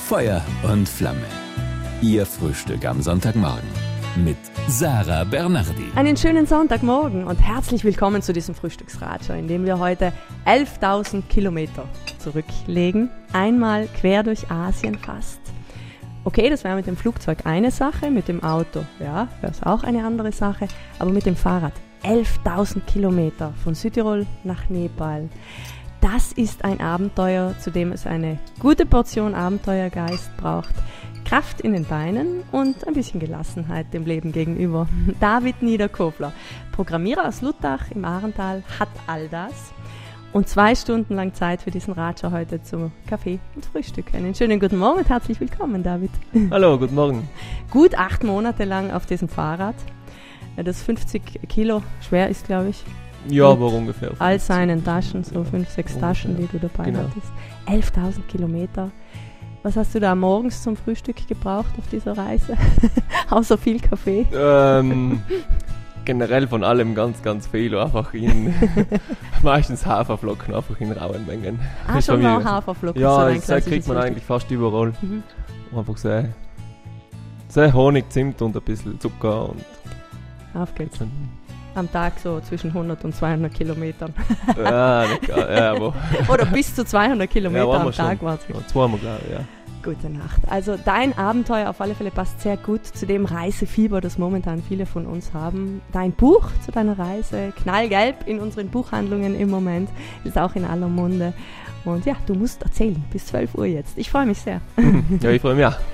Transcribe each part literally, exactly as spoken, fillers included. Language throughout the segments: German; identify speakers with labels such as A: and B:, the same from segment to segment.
A: Feuer und Flamme. Ihr Frühstück am Sonntagmorgen mit Sarah Bernardi.
B: Einen schönen Sonntagmorgen und herzlich willkommen zu diesem Frühstücksratscher, in dem wir heute elftausend Kilometer zurücklegen. Einmal quer durch Asien fast. Okay, das wäre mit dem Flugzeug eine Sache, mit dem Auto, ja, wäre es auch eine andere Sache, aber mit dem Fahrrad elftausend Kilometer von Südtirol nach Nepal. Das ist ein Abenteuer, zu dem es eine gute Portion Abenteuergeist braucht, Kraft in den Beinen und ein bisschen Gelassenheit dem Leben gegenüber. David Niederkofler, Programmierer aus Luttach im Ahrental, hat all das und zwei Stunden lang Zeit für diesen Ratscher heute zum Kaffee und Frühstück. Einen schönen guten Morgen und herzlich willkommen, David.
C: Hallo, guten Morgen.
B: Gut acht Monate lang auf diesem Fahrrad, das fünfzig Kilo schwer ist, glaube ich.
C: Ja, aber ungefähr.
B: All seinen Taschen, so fünf, sechs
C: ungefähr.
B: Taschen, die du dabei
C: Genau.
B: hattest. elftausend Kilometer. Was hast du da morgens zum Frühstück gebraucht auf dieser Reise? Außer viel Kaffee?
C: Ähm, generell von allem ganz, ganz viel. Einfach in meistens Haferflocken, einfach in rauen Mengen.
B: Ah,
C: Ist
B: schon
C: bei
B: mal
C: mir-
B: Haferflocken.
C: Ja,
B: so ein
C: das
B: klassisches
C: kriegt man
B: Frühstück.
C: eigentlich fast überall.
B: Mhm.
C: Einfach sehr, sehr Honig, Zimt und ein bisschen Zucker. Und
B: Auf geht's.
C: dann,
B: Am Tag so zwischen hundert und zweihundert Kilometern.
C: ja, nicht gar, ja, aber
B: Oder bis zu zweihundert Kilometer
C: waren
B: am
C: wir schon.
B: Tag war es.
C: ja, zweimal, glaube ich, ja.
B: Gute Nacht. Also dein Abenteuer auf alle Fälle passt sehr gut zu dem Reisefieber, das momentan viele von uns haben. Dein Buch zu deiner Reise, knallgelb in unseren Buchhandlungen im Moment, ist auch in aller Munde. Und ja, du musst erzählen, bis zwölf Uhr jetzt. Ich freue mich sehr.
C: Ja, ich freue mich auch.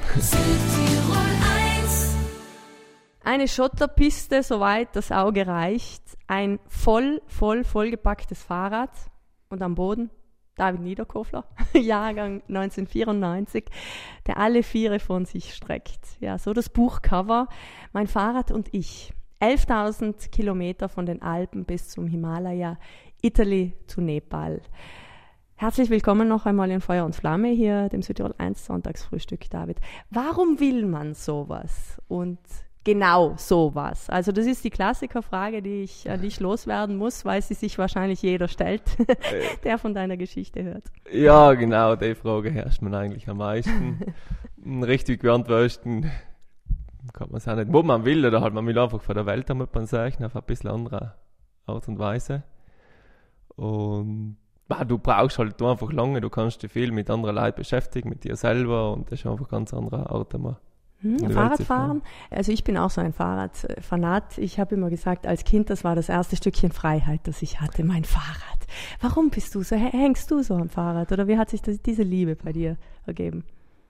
B: Eine Schotterpiste, soweit das Auge reicht. Ein voll, voll, vollgepacktes Fahrrad. Und am Boden David Niederkofler, Jahrgang neunzehnhundertvierundneunzig, der alle Viere von sich streckt. Ja, so das Buchcover. Mein Fahrrad und ich. elftausend Kilometer von den Alpen bis zum Himalaya, Italy zu Nepal. Herzlich willkommen noch einmal in Feuer und Flamme hier, dem Südtirol eins Sonntagsfrühstück, David. Warum will man sowas? Und genau sowas. Also das ist die Klassikerfrage, die ich an dich loswerden muss, weil sie sich wahrscheinlich jeder stellt, der von deiner Geschichte hört.
C: Ja, genau, die Frage herrscht man eigentlich am meisten. Richtig beantworten kann man es auch nicht, wo man will, oder halt man will einfach von der Welt einmal sehen, auf ein bisschen andere Art und Weise. Und ah, du brauchst halt einfach lange, du kannst dich viel mit anderen Leuten beschäftigen, mit dir selber, und das ist einfach eine ganz andere Art einmal.
B: Hm,
C: die Welt
B: Fahrradfahren, also ich bin auch so ein Fahrradfanat. Ich habe immer gesagt, als Kind, das war das erste Stückchen Freiheit, das ich hatte, mein Fahrrad. Warum bist du so, hängst du so am Fahrrad? Oder wie hat sich das, diese Liebe bei dir ergeben?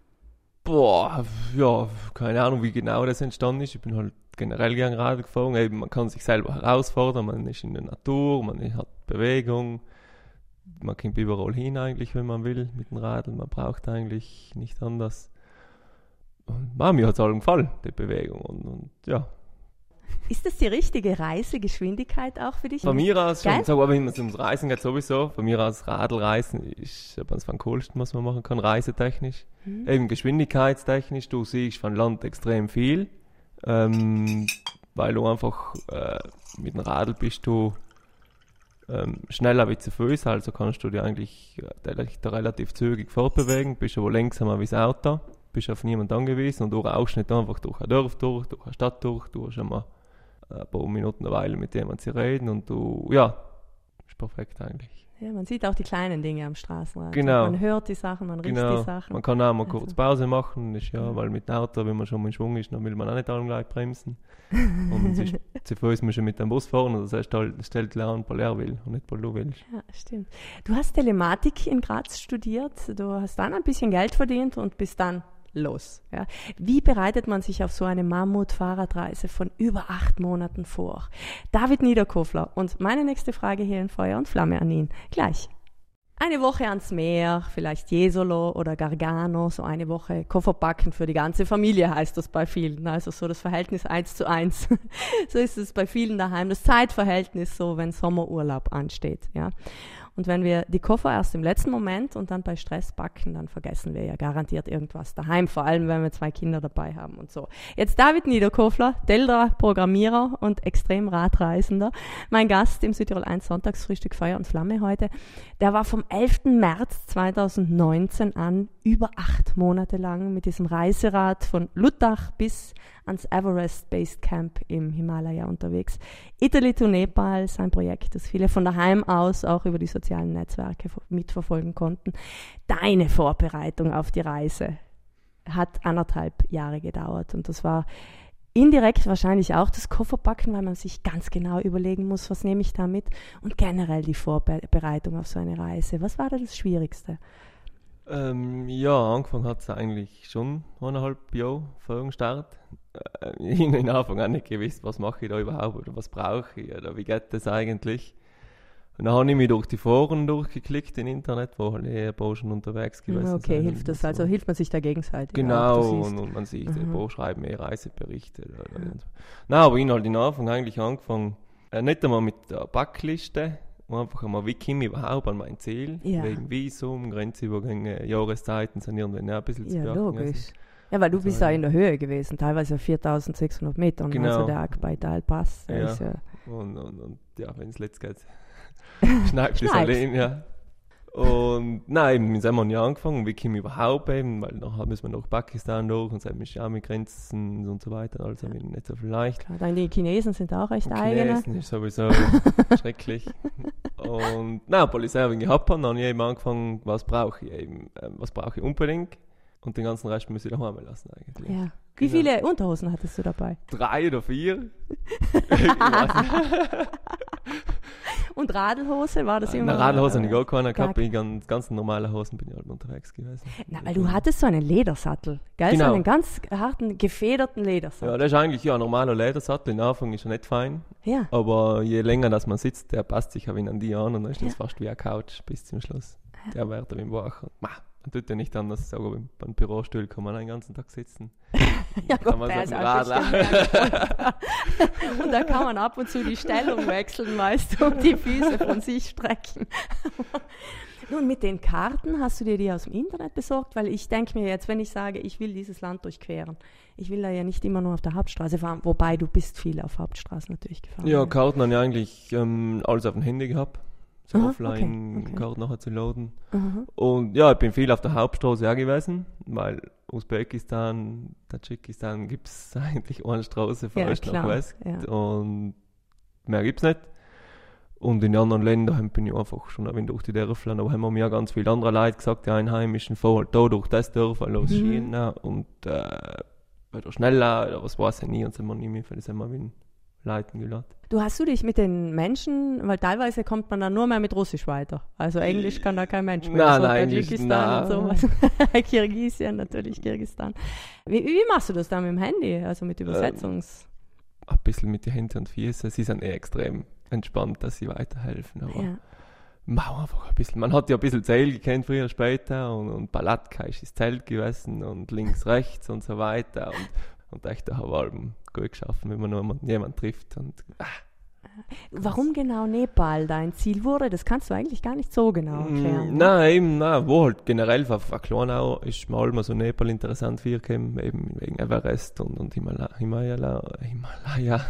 C: Boah, ja, keine Ahnung, wie genau das entstanden ist. Ich bin halt generell gern Rad gefahren. Eben, man kann sich selber herausfordern, man ist in der Natur, man hat Bewegung. Man kommt überall hin eigentlich, wenn man will, mit dem Radl. Man braucht eigentlich nicht anders. Und ah, mir hat es allen gefallen, die Bewegung. Und, und ja,
B: Ist das die richtige Reisegeschwindigkeit auch für dich?
C: von mir aus
B: Geil.
C: schon, so, aber wenn es ums Reisen geht sowieso, von mir aus Radlreisen ist etwas vom Coolsten, was man machen kann, reisetechnisch.
B: Mhm.
C: Eben geschwindigkeitstechnisch, du siehst von Land extrem viel, ähm, weil du einfach äh, mit dem Radl bist du ähm, schneller wie zu Fuß, also kannst du dich eigentlich äh, relativ zügig fortbewegen, bist aber langsamer wie das Auto, bist auf niemanden angewiesen und du rauchst nicht einfach durch ein Dorf durch, durch eine Stadt durch, du hast einmal ein paar Minuten eine Weile mit jemandem zu reden und du, ja, ist perfekt eigentlich.
B: Ja, man sieht auch die kleinen Dinge am Straßenrand.
C: Genau.
B: Man hört die Sachen, man riecht
C: Genau,
B: die Sachen.
C: man kann auch mal
B: Also.
C: kurz Pause machen, ist ja, weil mit dem Auto, wenn man schon mal in Schwung ist, dann will man auch nicht allem gleich bremsen. Und es ist, zu Fuß musst du mit dem Bus fahren, das heißt, halt, stellt klar an, weil er will und nicht, weil du willst.
B: Ja, stimmt. Du hast Telematik in Graz studiert, du hast dann ein bisschen Geld verdient und bist dann los. Ja. Wie bereitet man sich auf so eine Mammut-Fahrradreise von über acht Monaten vor? David Niederkofler und meine nächste Frage hier in Feuer und Flamme an ihn. Gleich. Eine Woche ans Meer, vielleicht Jesolo oder Gargano, so eine Woche Koffer packen für die ganze Familie heißt das bei vielen. Also so das Verhältnis eins zu eins. So ist es bei vielen daheim, das Zeitverhältnis so, wenn Sommerurlaub ansteht. Ja. Und wenn wir die Koffer erst im letzten Moment und dann bei Stress packen, dann vergessen wir ja garantiert irgendwas daheim, vor allem wenn wir zwei Kinder dabei haben und so. Jetzt David Niederkofler, Teldra-Programmierer und Extremradreisender, mein Gast im Südtirol eins Sonntagsfrühstück Feuer und Flamme heute. Der war vom elften März zweitausendneunzehn an über acht Monate lang mit diesem Reiserad von Luttach bis ans Everest Base Camp im Himalaya unterwegs. Italy to Nepal, sein Projekt, das viele von daheim aus auch über die sozialen Netzwerke mitverfolgen konnten. Deine Vorbereitung auf die Reise hat anderthalb Jahre gedauert und das war indirekt wahrscheinlich auch das Kofferpacken, weil man sich ganz genau überlegen muss, was nehme ich da mit und generell die Vorbereitung auf so eine Reise. Was war da das Schwierigste?
C: Ähm, ja, angefangen hat es eigentlich schon eineinhalb Jahre vor dem Start. Äh, ich habe am Anfang auch nicht gewusst, was mache ich da überhaupt oder was brauche ich oder wie geht das eigentlich. Und dann habe ich mich durch die Foren durchgeklickt im Internet, wo halt eher ein paar schon unterwegs gewesen
B: Okay,
C: sind.
B: hilft das, also hilft man sich da gegenseitig.
C: Genau,
B: auch,
C: und, und man sieht,
B: Mhm.
C: ein paar schreiben mehr Reiseberichte. Mhm. Nein, aber ich habe halt am Anfang eigentlich angefangen, äh, nicht einmal mit der Backliste, einfach einmal, wie komme ich überhaupt an mein Ziel,
B: Ja.
C: wegen Visum, Grenzübergänge, Jahreszeiten sind irgendwie auch ein bisschen zu
B: Ja,
C: beachten.
B: logisch.
C: Also,
B: Ja, weil du
C: also,
B: bist ja in der Höhe gewesen, teilweise viertausendsechshundert Meter,
C: Genau.
B: also der Akbaital-Pass. der
C: Ja.
B: ist ja
C: Und, und, und ja, wenn es letzt geht, schneidet es
B: Schneid's.
C: allein, ja. Und nein, eben, sind wir ja angefangen, wie komme ich überhaupt eben, weil nachher müssen wir nach Pakistan durch und sind wir ja mit Grenzen und so weiter, also nicht so viel leicht.
B: klar. Dann die Chinesen sind auch recht
C: Und
B: eigene.
C: Chinesen ist sowieso schrecklich. Und nein, Polizei habe ich gehabt und dann habe ich eben angefangen, was brauche ich eben, ähm, was brauche ich unbedingt und den ganzen Rest muss ich daheim lassen eigentlich.
B: Ja. Wie
C: Genau.
B: viele Unterhosen hattest du dabei?
C: Drei oder vier? Ich weiß nicht.
B: Und Radelhose, war das immer?
C: Eine Radhose habe ich gar keine
B: Gar
C: gehabt, ich ganz, ganz normale Hosen bin ich halt unterwegs gewesen.
B: Na, weil du hattest so einen Ledersattel, gell?
C: Genau.
B: So einen ganz harten, gefederten
C: Ja,
B: Ledersattel.
C: das ist eigentlich ja ein normaler Ledersattel, am Anfang ist er nicht fein,
B: Ja.
C: aber je länger dass man sitzt, der passt sich an die an und dann ist das
B: Ja.
C: fast wie eine Couch bis zum Schluss. Der wird wie im Wach. Man tut ja nicht anders, sogar beim, beim Bürostuhl kann man den ganzen Tag sitzen.
B: Ja,
C: Kann
B: Gott,
C: man
B: der
C: so
B: ist
C: auf dem
B: auch
C: Radl-
B: bestimmt. Und da kann man ab und zu die Stellung wechseln, weißt du, und die Füße von sich strecken. Nun, mit den Karten, hast du dir die aus dem Internet besorgt? Weil ich denke mir jetzt, wenn ich sage, ich will dieses Land durchqueren, ich will da ja nicht immer nur auf der Hauptstraße fahren, wobei du bist viel auf Hauptstraßen natürlich gefahren.
C: Ja, Karten habe ich eigentlich ähm, alles auf dem Handy gehabt. So
B: Aha,
C: offline
B: okay, okay.
C: Karten nachher zu laden.
B: Mhm.
C: Und ja, ich bin viel auf der Hauptstraße auch gewesen, weil Usbekistan, Tadschikistan gibt es eigentlich eine Straße von
B: Ja,
C: Ost nach
B: klar,
C: West
B: ja.
C: und mehr gibt es nicht. Und in den anderen Ländern bin ich einfach schon ein wenig durch die Dörfer, aber haben mir ja ganz viele andere Leute gesagt, die Einheimischen fahren halt da durch das Dorf, los
B: Mhm.
C: China und äh, oder schneller oder was weiß ich nie und sind wir nicht mehr, für das haben wir mit Leuten geladen.
B: Du hast du dich mit den Menschen, weil teilweise kommt man dann nur mehr mit Russisch weiter. Also Englisch kann da kein Mensch mehr.
C: Nein,
B: so
C: nein, Englisch,
B: Tadschikistan und
C: nein.
B: sowas. Kirgisien natürlich, Kirgisistan. Wie, wie machst du das dann mit dem Handy, also mit Übersetzungs...
C: Ein bisschen mit den Händen und Füßen, sie sind eh extrem entspannt, dass sie weiterhelfen, aber
B: ja.
C: Mau einfach ein bisschen. Man hat ja ein bisschen Zelt gekannt früher, später und, und Palatka ist das Zelt gewesen und links, rechts und so weiter und, und echt da haben wir allem gut geschaffen, wenn man nur jemanden, jemanden trifft und ah,
B: Warum genau Nepal dein Ziel wurde, das kannst du eigentlich gar nicht so genau erklären.
C: Mm, Nein, eben, nein, wo halt generell von, von Kleinau ist mir allem so Nepal interessant für gekommen, eben wegen Everest und, und Himalaya, Himalaya, Himalaya.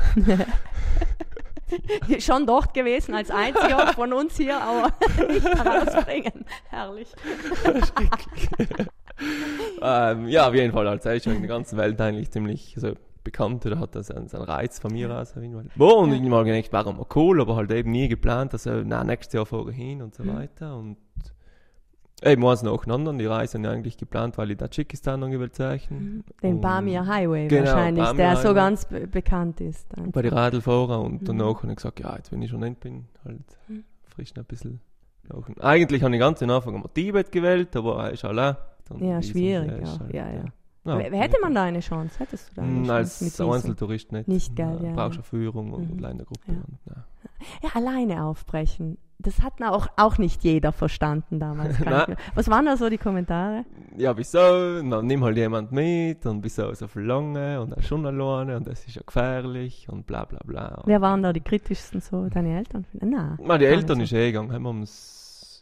B: Schon dort gewesen als einziger von uns hier, aber nicht herausbringen. Herrlich.
C: ähm, ja, auf jeden Fall, also er ist schon in der ganzen Welt eigentlich ziemlich so bekannt, oder hat das einen, einen Reiz von mir aus. Auf jeden Fall. Wo, und
B: Ja.
C: ich mal gedacht, warum mal cool, aber halt eben nie geplant, dass er, na, nächstes Jahr fahre ich hin und so
B: Mhm.
C: weiter und eben eins nacheinander, die Reise habe ich eigentlich geplant, weil ich Tadschikistan noch will zeichnen.
B: Den
C: Und
B: Bamir Highway
C: Genau,
B: wahrscheinlich,
C: Bamir
B: der so
C: Highway.
B: ganz be bekannt ist.
C: bei den Radlfahrer und
B: Mhm.
C: danach habe ich gesagt, ja, jetzt wenn ich schon nicht bin, halt
B: Mhm.
C: frisch noch ein bisschen laufen. Eigentlich habe ich ganz am Anfang einmal Tibet gewählt, aber er ist allein. Dann
B: Ja,
C: Visum,
B: schwierig,
C: er ist
B: ja.
C: halt,
B: Ja, ja.
C: Ja,
B: W- Hätte man da eine Chance? Hättest du da eine
C: Mm,
B: Chance
C: Als
B: mit Visum?
C: Einzeltourist nicht.
B: Nicht, gell, ja,
C: Brauchst
B: ja.
C: eine Führung und,
B: Mhm.
C: und Ländergruppe.
B: Ja.
C: Und, ja.
B: Ja, alleine aufbrechen. Das hat auch, auch nicht jeder verstanden damals. kann ich
C: Nein.
B: mir- Was waren da so die Kommentare?
C: ja, wieso? Dann nimm halt jemand mit und wieso so viel lange und er ist schon alleine und das ist ja gefährlich und bla bla bla.
B: Wer waren da die kritischsten so? Deine Eltern? Nein.
C: Na, die
B: gar
C: Eltern
B: nicht
C: ist eh gegangen, haben wir ums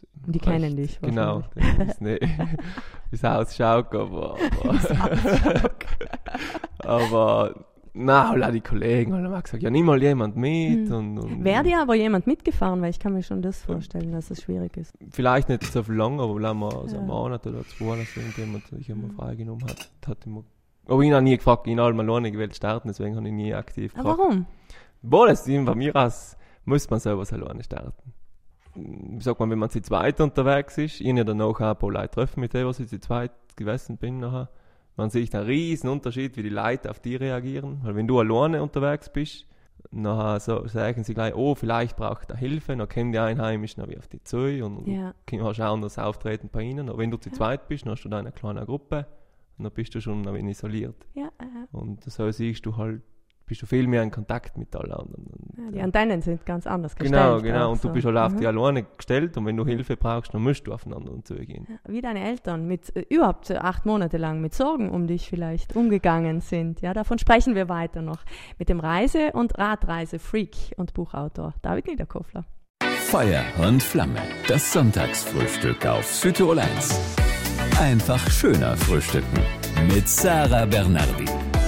B: Und die
C: recht,
B: kennen dich
C: genau,
B: wahrscheinlich.
C: das ist nicht, wie es ausschaut, aber, aber, aber na, alle die Kollegen haben immer gesagt, ja, nimm mal jemand mit.
B: Hm.
C: Und, und
B: Wäre dir aber jemand mitgefahren, weil ich kann mir schon das vorstellen, dass es schwierig ist.
C: vielleicht nicht so viel lang, aber wenn man so
B: Ja.
C: einen Monat oder zwei, dass irgendjemand sich immer freigenommen hat, hat immer. Aber ich habe nie gefragt, ich habe mal alleine gewählt starten, deswegen habe ich nie aktiv
B: Aber
C: gefragt.
B: warum?
C: Boah, das ist von mir aus, muss man selber alleine starten. Wie sagt man, wenn man zu zweit unterwegs ist, ich habe dann auch ein paar Leute treffen, mit denen ich zu zweit gewesen bin nachher. Man sieht einen riesen Unterschied, wie die Leute auf dich reagieren. Weil wenn du alleine unterwegs bist, nachher so sagen sie gleich, oh, vielleicht braucht er Hilfe, dann kommen die Einheimischen wie auf die zu und
B: Ja.
C: hast auch anderes Auftreten bei ihnen. Aber wenn du zu
B: Ja.
C: zweit bist, dann hast du da eine kleine Gruppe und dann bist du schon ein wenig isoliert.
B: Ja, äh,
C: Und so siehst du halt, bist du viel mehr in Kontakt mit allen anderen. Und,
B: ja, die Antennen sind ganz anders
C: genau,
B: gestellt.
C: genau.
B: auch
C: Und
B: so.
C: du bist halt auf
B: Mhm.
C: dich alleine gestellt und wenn du Hilfe brauchst, dann musst du aufeinander zugehen.
B: Ja, wie deine Eltern mit äh, überhaupt äh, acht Monate lang mit Sorgen um dich vielleicht umgegangen sind. Ja, davon sprechen wir weiter noch mit dem Reise- und Radreise-Freak und Buchautor David Niederkofler.
A: Feuer und Flamme. Das Sonntagsfrühstück auf Südtirol eins. Einfach schöner frühstücken. Mit Sarah Bernardi.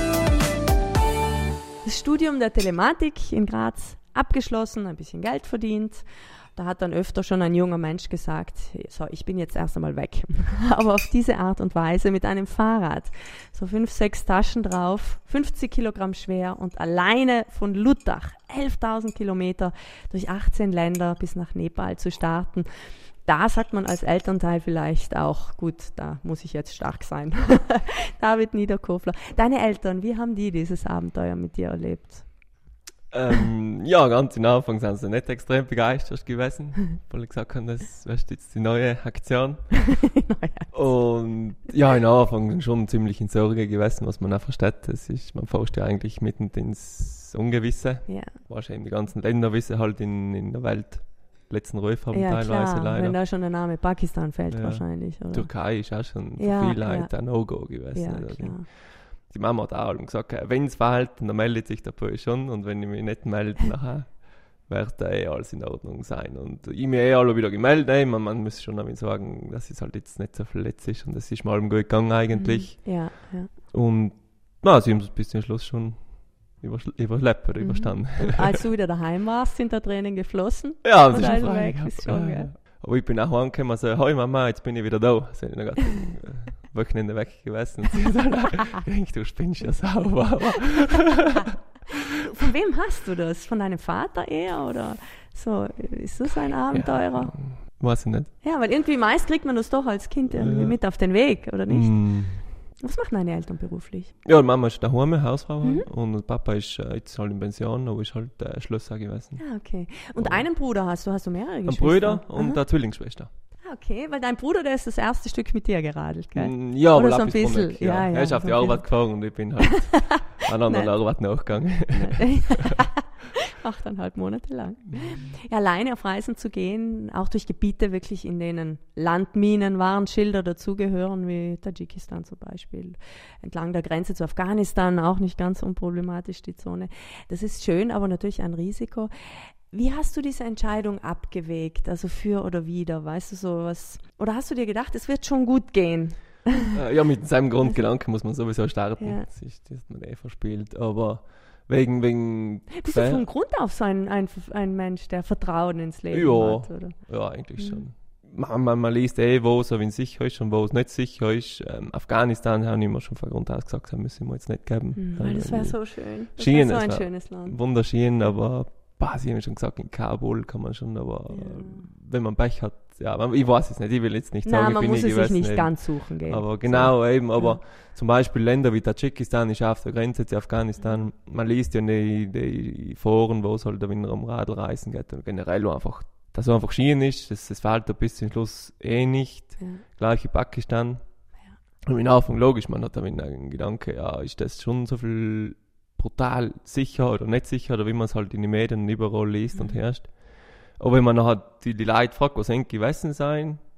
B: Das Studium der Telematik in Graz abgeschlossen, ein bisschen Geld verdient. Da hat dann öfter schon ein junger Mensch gesagt, so, ich bin jetzt erst einmal weg. Aber auf diese Art und Weise mit einem Fahrrad. So fünf, sechs Taschen drauf, fünfzig Kilogramm schwer und alleine von Luttach, elftausend Kilometer durch achtzehn Länder bis nach Nepal zu starten. Da sagt man als Elternteil vielleicht auch, gut, da muss ich jetzt stark sein. David Niederkofler. Deine Eltern, wie haben die dieses Abenteuer mit dir erlebt?
C: Ähm, ja, ganz am Anfang sind sie nicht extrem begeistert gewesen, weil ich gesagt habe, das ist jetzt die neue Aktion.
B: Naja.
C: Und ja, am Anfang schon ziemlich in Sorge gewesen, was man auch versteht. Das ist, man fährt ja eigentlich mitten ins Ungewisse.
B: Ja,
C: Wahrscheinlich die ganzen Länder wissen halt in, in der Welt letzten Ruf haben
B: ja
C: teilweise
B: klar,
C: leider.
B: wenn da schon der Name Pakistan fällt
C: Ja.
B: wahrscheinlich, oder?
C: Türkei ist auch schon für
B: Ja,
C: viele Leute
B: ja.
C: ein No-Go gewesen.
B: Ja,
C: Also,
B: klar.
C: die Mama hat auch gesagt, wenn es fehlt, dann meldet sich der Böse schon und wenn ich mich nicht melde, nachher wird da eh alles in Ordnung sein. Und ich mir eh alle wieder gemeldet, ey, man, man muss schon damit sagen, dass es halt jetzt nicht so verletzt ist und das ist mal gut gegangen eigentlich.
B: Mhm. Ja, ja.
C: Und na, sie haben es bis zum Schluss schon übersch- überlebt oder
B: Mhm.
C: überstanden.
B: Und als du wieder daheim warst, sind da Tränen geflossen?
C: Ja, das
B: Und
C: ist
B: also
C: schon
B: weg
C: frei.
B: ist schon,
C: Ja,
B: gell?
C: ja. Aber ich bin auch heimgekommen und so, hoi Mama, jetzt bin ich wieder da. Also ich noch gerade ein Wochenende weg gewesen. Und sie hat dann ich denke, du spinnst ja sauber.
B: Von wem hast du das? Von deinem Vater eher? Oder so? Ist das ein Abenteurer?
C: Ja, weiß ich nicht.
B: Ja, weil irgendwie meist kriegt man das doch als Kind irgendwie
C: Ja.
B: mit auf den Weg, oder nicht?
C: Mm.
B: Was machen deine Eltern beruflich?
C: Ja, die Mama ist daheim, Hausfrau
B: Mhm.
C: und der Papa ist äh, jetzt halt in Pension, aber ist halt äh, Schlosser gewesen.
B: Ja, okay. Und
C: Ja.
B: einen Bruder hast du? Hast du mehrere
C: Ein
B: Geschwister?
C: Bruder und
B: Aha.
C: eine Zwillingsschwester.
B: Ah, okay, weil dein Bruder, der ist das erste Stück mit dir geradelt, gell?
C: Mm, Ja,
B: Oder
C: aber
B: so ein
C: etwas
B: bisschen,
C: Brummig,
B: ja, ja,
C: Er ist auf
B: so
C: die
B: ein
C: Arbeit gefahren und ich bin halt an anderen
B: Nein.
C: Arbeit nachgegangen.
B: Achteinhalb Monate lang. Ja, alleine auf Reisen zu gehen, auch durch Gebiete wirklich, in denen Landminen, Warnschilder dazugehören, wie Tadschikistan zum Beispiel. Entlang der Grenze zu Afghanistan, auch nicht ganz unproblematisch die Zone. Das ist schön, aber natürlich ein Risiko. Wie hast du diese Entscheidung abgewegt, also für oder wider, weißt du sowas? Oder hast du dir gedacht, es wird schon gut gehen?
C: Äh, ja, mit seinem Grundgedanken muss man sowieso starten.
B: Ja.
C: Das ist, das hat man eh verspielt. Aber wegen, wegen
B: Bist du
C: Gefähr-
B: von Grund auf so ein, ein, ein Mensch, der Vertrauen ins Leben
C: Ja.
B: hat, oder?
C: Ja, eigentlich
B: Mhm.
C: schon. Man, man, man liest eh, wo es so sicher ist und wo es nicht sicher ist. Ähm, Afghanistan haben immer schon von Grund aus gesagt, das müssen wir jetzt nicht geben.
B: Mhm,
C: Weil
B: weil das wäre
C: wenn-
B: so schön. Das
C: Schien,
B: wäre so
C: es
B: ein
C: war-
B: schönes Land.
C: Wunderschön, aber bah, sie haben schon gesagt, in Kabul kann man schon, aber
B: Ja.
C: äh, wenn man Pech hat, ja, man, ich weiß es nicht, ich will jetzt nicht sagen,
B: Nein,
C: ich
B: man
C: bin
B: muss
C: nie
B: es sich
C: gewesen,
B: nicht
C: eben.
B: ganz suchen gehen.
C: Aber genau, eben, aber
B: Ja.
C: zum Beispiel Länder wie Tadschikistan ist auf der Grenze zu Afghanistan. Man liest ja in die, die Foren, wo es halt wenn er am Radl reisen geht und generell einfach, dass es einfach Schien ist, das, das fehlt da bis zum Schluss eh nicht.
B: Ja.
C: Gleich wie Pakistan. Und am Anfang logisch, man hat da einen Gedanke, ja, ist das schon so viel brutal sicher oder nicht sicher, oder wie man es halt in den Medien überall liest und
B: Mhm.
C: herrscht. Aber wenn man nachher die, die Leute fragt, was eigentlich gewesen sein,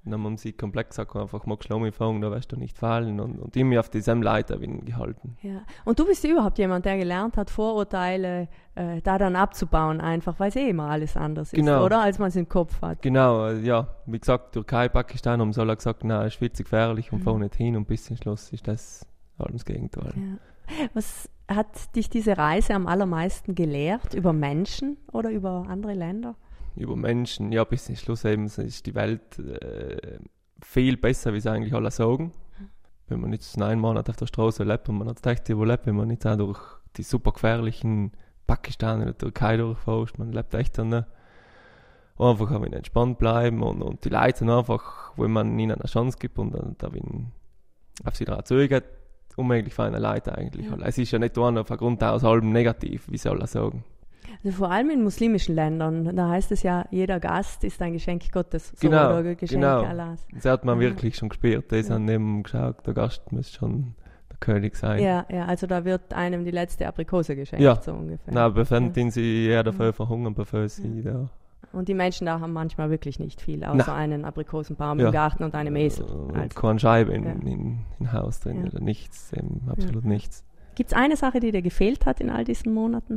C: dann haben wir uns komplett gesagt, einfach magst du fahren, da wirst du nicht fallen. Und, und immer auf diesem Leiter bin gehalten.
B: Ja. Und du bist überhaupt jemand, der gelernt hat, Vorurteile äh, da dann abzubauen, einfach, weil es eh immer alles anders
C: Genau.
B: ist, oder? Als man es im Kopf hat.
C: Genau, äh, ja. Wie gesagt, Türkei, Pakistan haben sie alle gesagt, nein, es ist viel zu gefährlich und mhm. fahren nicht hin. Und bis zum Schluss ist das alles das Gegenteil.
B: Ja. Was hat dich diese Reise am allermeisten gelehrt? Über Menschen oder über andere Länder?
C: Über Menschen, ja, bis zum Schluss eben ist die Welt äh, viel besser, wie sie eigentlich alle sagen. Wenn man nicht neun Monate auf der Straße lebt und man hat echt überlebt, wenn man nicht auch durch die super gefährlichen Pakistan oder Türkei durchfährt, man lebt echt dann ne? einfach kann man entspannt bleiben und, und die Leute sind einfach, wenn man ihnen eine Chance gibt und dann da wenn auf sie drauf zugeht, unmöglich für eine Leute eigentlich. Ja. Es ist ja nicht nur von Grund aus halb negativ, wie sie alle sagen.
B: Also vor allem in muslimischen Ländern, da heißt es ja, jeder Gast ist ein Geschenk Gottes, so
C: genau,
B: oder ein Geschenk
C: genau.
B: Allahs.
C: Das hat man
B: ja.
C: wirklich schon gespürt, da ist
B: ja.
C: an dem geschaut, der Gast muss schon der König sein.
B: Ja, ja, also da wird einem die letzte Aprikose geschenkt,
C: ja.
B: so ungefähr.
C: Nein, befinden ja. sie eher dafür
B: ja.
C: verhungern, bevor sie
B: ja.
C: da...
B: Und die Menschen da haben manchmal wirklich nicht viel, außer Na. einen Aprikosenbaum ja. im Garten und einem Esel.
C: Und
B: also.
C: keine Scheibe in,
B: ja.
C: in, in Haus drin
B: ja.
C: oder nichts, eben absolut
B: ja.
C: nichts.
B: Gibt es eine Sache, die dir gefehlt hat in all diesen Monaten?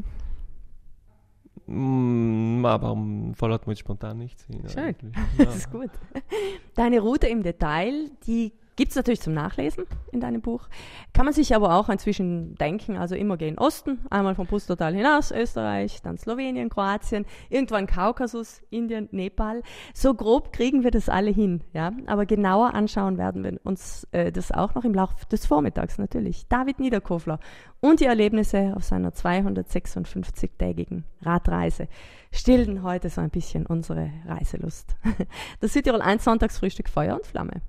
C: Mm, aber im Fall hat man spontan nichts hin.
B: Schön, ja. das ist gut. Deine Route im Detail, die gibt es natürlich zum Nachlesen in deinem Buch. Kann man sich aber auch inzwischen denken, also immer gehen Osten, einmal vom Pustertal hinaus, Österreich, dann Slowenien, Kroatien, irgendwann Kaukasus, Indien, Nepal. So grob kriegen wir das alle hin, ja. Aber genauer anschauen werden wir uns äh, das auch noch im Laufe des Vormittags natürlich. David Niederkofler und die Erlebnisse auf seiner zweihundertsechsundfünfzig-tägigen Radreise stillen heute so ein bisschen unsere Reiselust. Das Südtirol eins Sonntagsfrühstück Feuer und Flamme.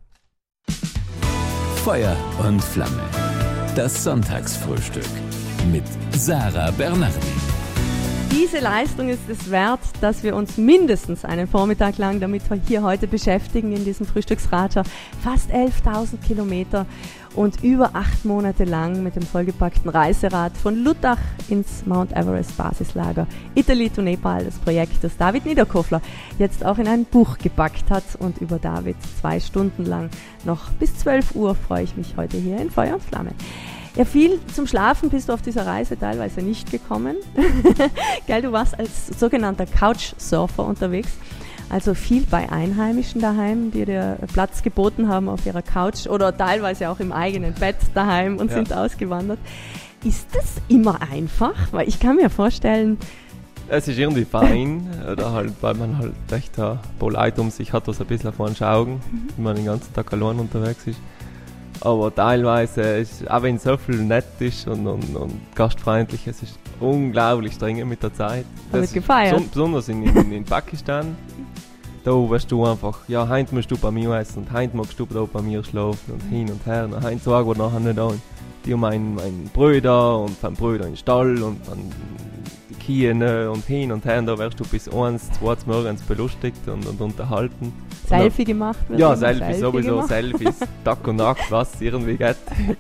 A: Feuer und Flamme. Das Sonntagsfrühstück mit Sarah Bernardi.
B: Diese Leistung ist es wert, dass wir uns mindestens einen Vormittag lang damit hier heute beschäftigen in diesem Frühstücksratscher. Fast elftausend Kilometer und über acht Monate lang mit dem vollgepackten Reiserad von Lutach ins Mount Everest Basislager Italy to Nepal, das Projekt, das David Niederkofler jetzt auch in ein Buch gepackt hat. Und über David zwei Stunden lang noch bis zwölf Uhr freue ich mich heute hier in Feuer und Flamme. Ja, viel zum Schlafen bist du auf dieser Reise teilweise nicht gekommen. Gell, du warst als sogenannter Couchsurfer unterwegs, also viel bei Einheimischen daheim, die dir Platz geboten haben auf ihrer Couch oder teilweise auch im eigenen Bett daheim und ja. sind ausgewandert. Ist das immer einfach? Weil ich kann mir vorstellen...
C: Es ist irgendwie fein, oder halt, weil man halt echt ein paar Leute um sich hat, was ein bisschen vor den Augen, mhm. wenn man den ganzen Tag allein unterwegs ist. Aber teilweise, ist, auch wenn es so viel nett ist und, und, und gastfreundlich, es ist unglaublich streng mit der Zeit.
B: Das wird gefeiert.
C: Ist, besonders in, in, in Pakistan. Da wirst du einfach, ja, heute musst du bei mir essen und heute magst du da bei mir schlafen und hin und her. Und heute sagen wir nachher nicht an. Die haben meinen mein Brüder und dann Brüder in den Stall und dann die Kiene und hin und her. Und da wirst du bis eins, zwei morgens belustigt und, und unterhalten.
B: Selfie gemacht wird.
C: Ja, Selfie, Selfie sowieso,
B: gemacht.
C: Selfies, Tag und Nacht, was irgendwie geht.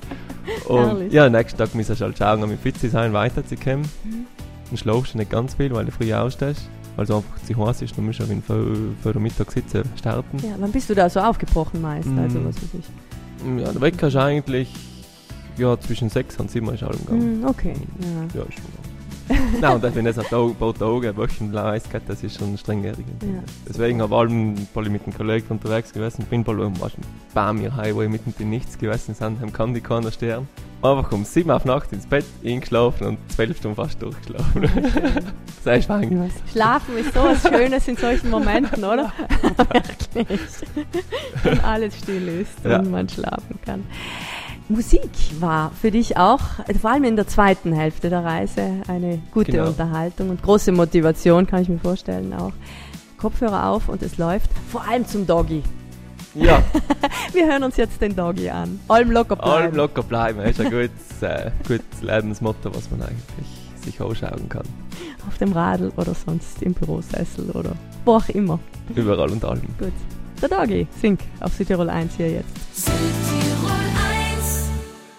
C: Und ja, nächsten Tag müssen wir halt schauen, um fit zu sein, weiterzukommen. Mhm. Dann schlafst du nicht ganz viel, weil du früh ausstehst. Also einfach zu heiß ist, dann musst du auch vor, vor der Mittag sitzen, starten.
B: Ja, wann bist du da so aufgebrochen meist? Mhm. Also was weiß ich.
C: Ja, der Wecker ist eigentlich ja, zwischen sechs und sieben ist allem gegangen.
B: Mhm, okay, ja.
C: Ja, ist schon Nein, und wenn es ein paar Tage, Wochen geht, das ist schon streng. Ja. Deswegen habe ich alle mit einem Kollegen unterwegs gewesen. Ich bin bei mir heim, wo ich mittendrin nichts gewesen sind, haben kann die keiner sterben. Einfach um sieben auf Nacht ins Bett eingeschlafen und zwölf Stunden fast durchgeschlafen. Das ist fein.
B: Schlafen ist so was Schönes in solchen Momenten, oder? Wirklich. Wenn alles still ist und ja. man schlafen kann. Musik war für dich auch, vor allem in der zweiten Hälfte der Reise, eine gute genau. Unterhaltung und große Motivation, kann ich mir vorstellen auch. Kopfhörer auf und es läuft, vor allem zum Doggy.
C: Ja.
B: Wir hören uns jetzt den Doggy an. Allem locker bleiben.
C: Allem locker bleiben, das ist ein gutes, äh, gutes Lebensmotto, was man eigentlich sich anschauen kann.
B: Auf dem Radl oder sonst im Bürosessel oder wo auch immer.
C: Überall und allem.
B: Gut. Der Doggy, sing auf Südtirol eins hier jetzt.
D: Südtirol eins.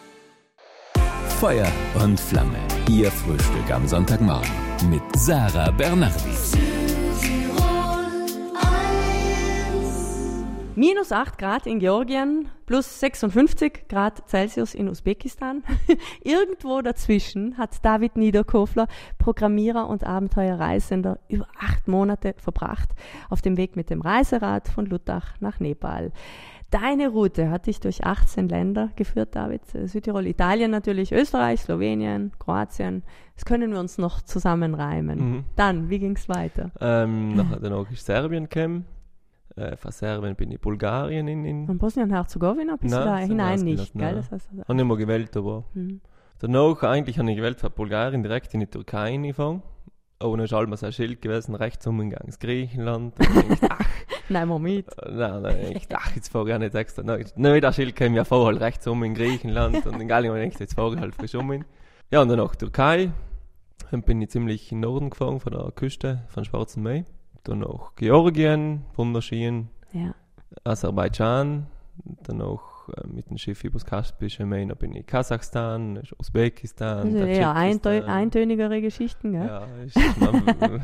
A: Feuer und Flamme, Ihr Frühstück am Sonntagmorgen mit Sarah Bernardi.
D: Südtirol eins.
B: Minus acht Grad in Georgien, plus sechsundfünfzig Grad Celsius in Usbekistan. Irgendwo dazwischen hat David Niederkofler, Programmierer und Abenteuerreisender, über acht Monate verbracht auf dem Weg mit dem Reiserad von Luttach nach Nepal. Deine Route hat dich durch achtzehn Länder geführt, David. Südtirol, Italien natürlich, Österreich, Slowenien, Kroatien. Das können wir uns noch zusammenreimen. Mhm. Dann, wie ging es weiter?
C: Ähm, nachher danach ist Serbien gekommen. Äh, von Serbien bin ich Bulgarien in... in
B: Von Bosnien-Herzegowina bist
C: nein,
B: du da hinein nicht,
C: gell?
B: Das heißt also,
C: habe ich nicht mehr gewählt, aber... Mhm. Danach eigentlich habe ich gewählt von Bulgarien direkt in die Türkei angefangen. Oh, dann ist alles ein Schild gewesen, rechts umgegangen ins Griechenland. Ach,
B: nein, mal mit.
C: Nein, nein, ich dachte, jetzt fahre ich auch nicht extra. Nein, nein, das Schild kam ja vorher halt rechts um in Griechenland und in Gallien habe ich gedacht, jetzt fahre ich halt frisch um hin. Ja, und dann nach Türkei. Dann bin ich ziemlich in den Norden gefahren, von der Küste, von Schwarzen Meer. Dann nach Georgien, wunderschön.
B: Ja.
C: Aserbaidschan. Dann auch äh, mit dem Schiff übers Kaspische Meer. Dann bin ich Kasachstan, Usbekistan.
B: Also eher eintö- eintönigere Geschichten, gell?
C: Ja, ist man,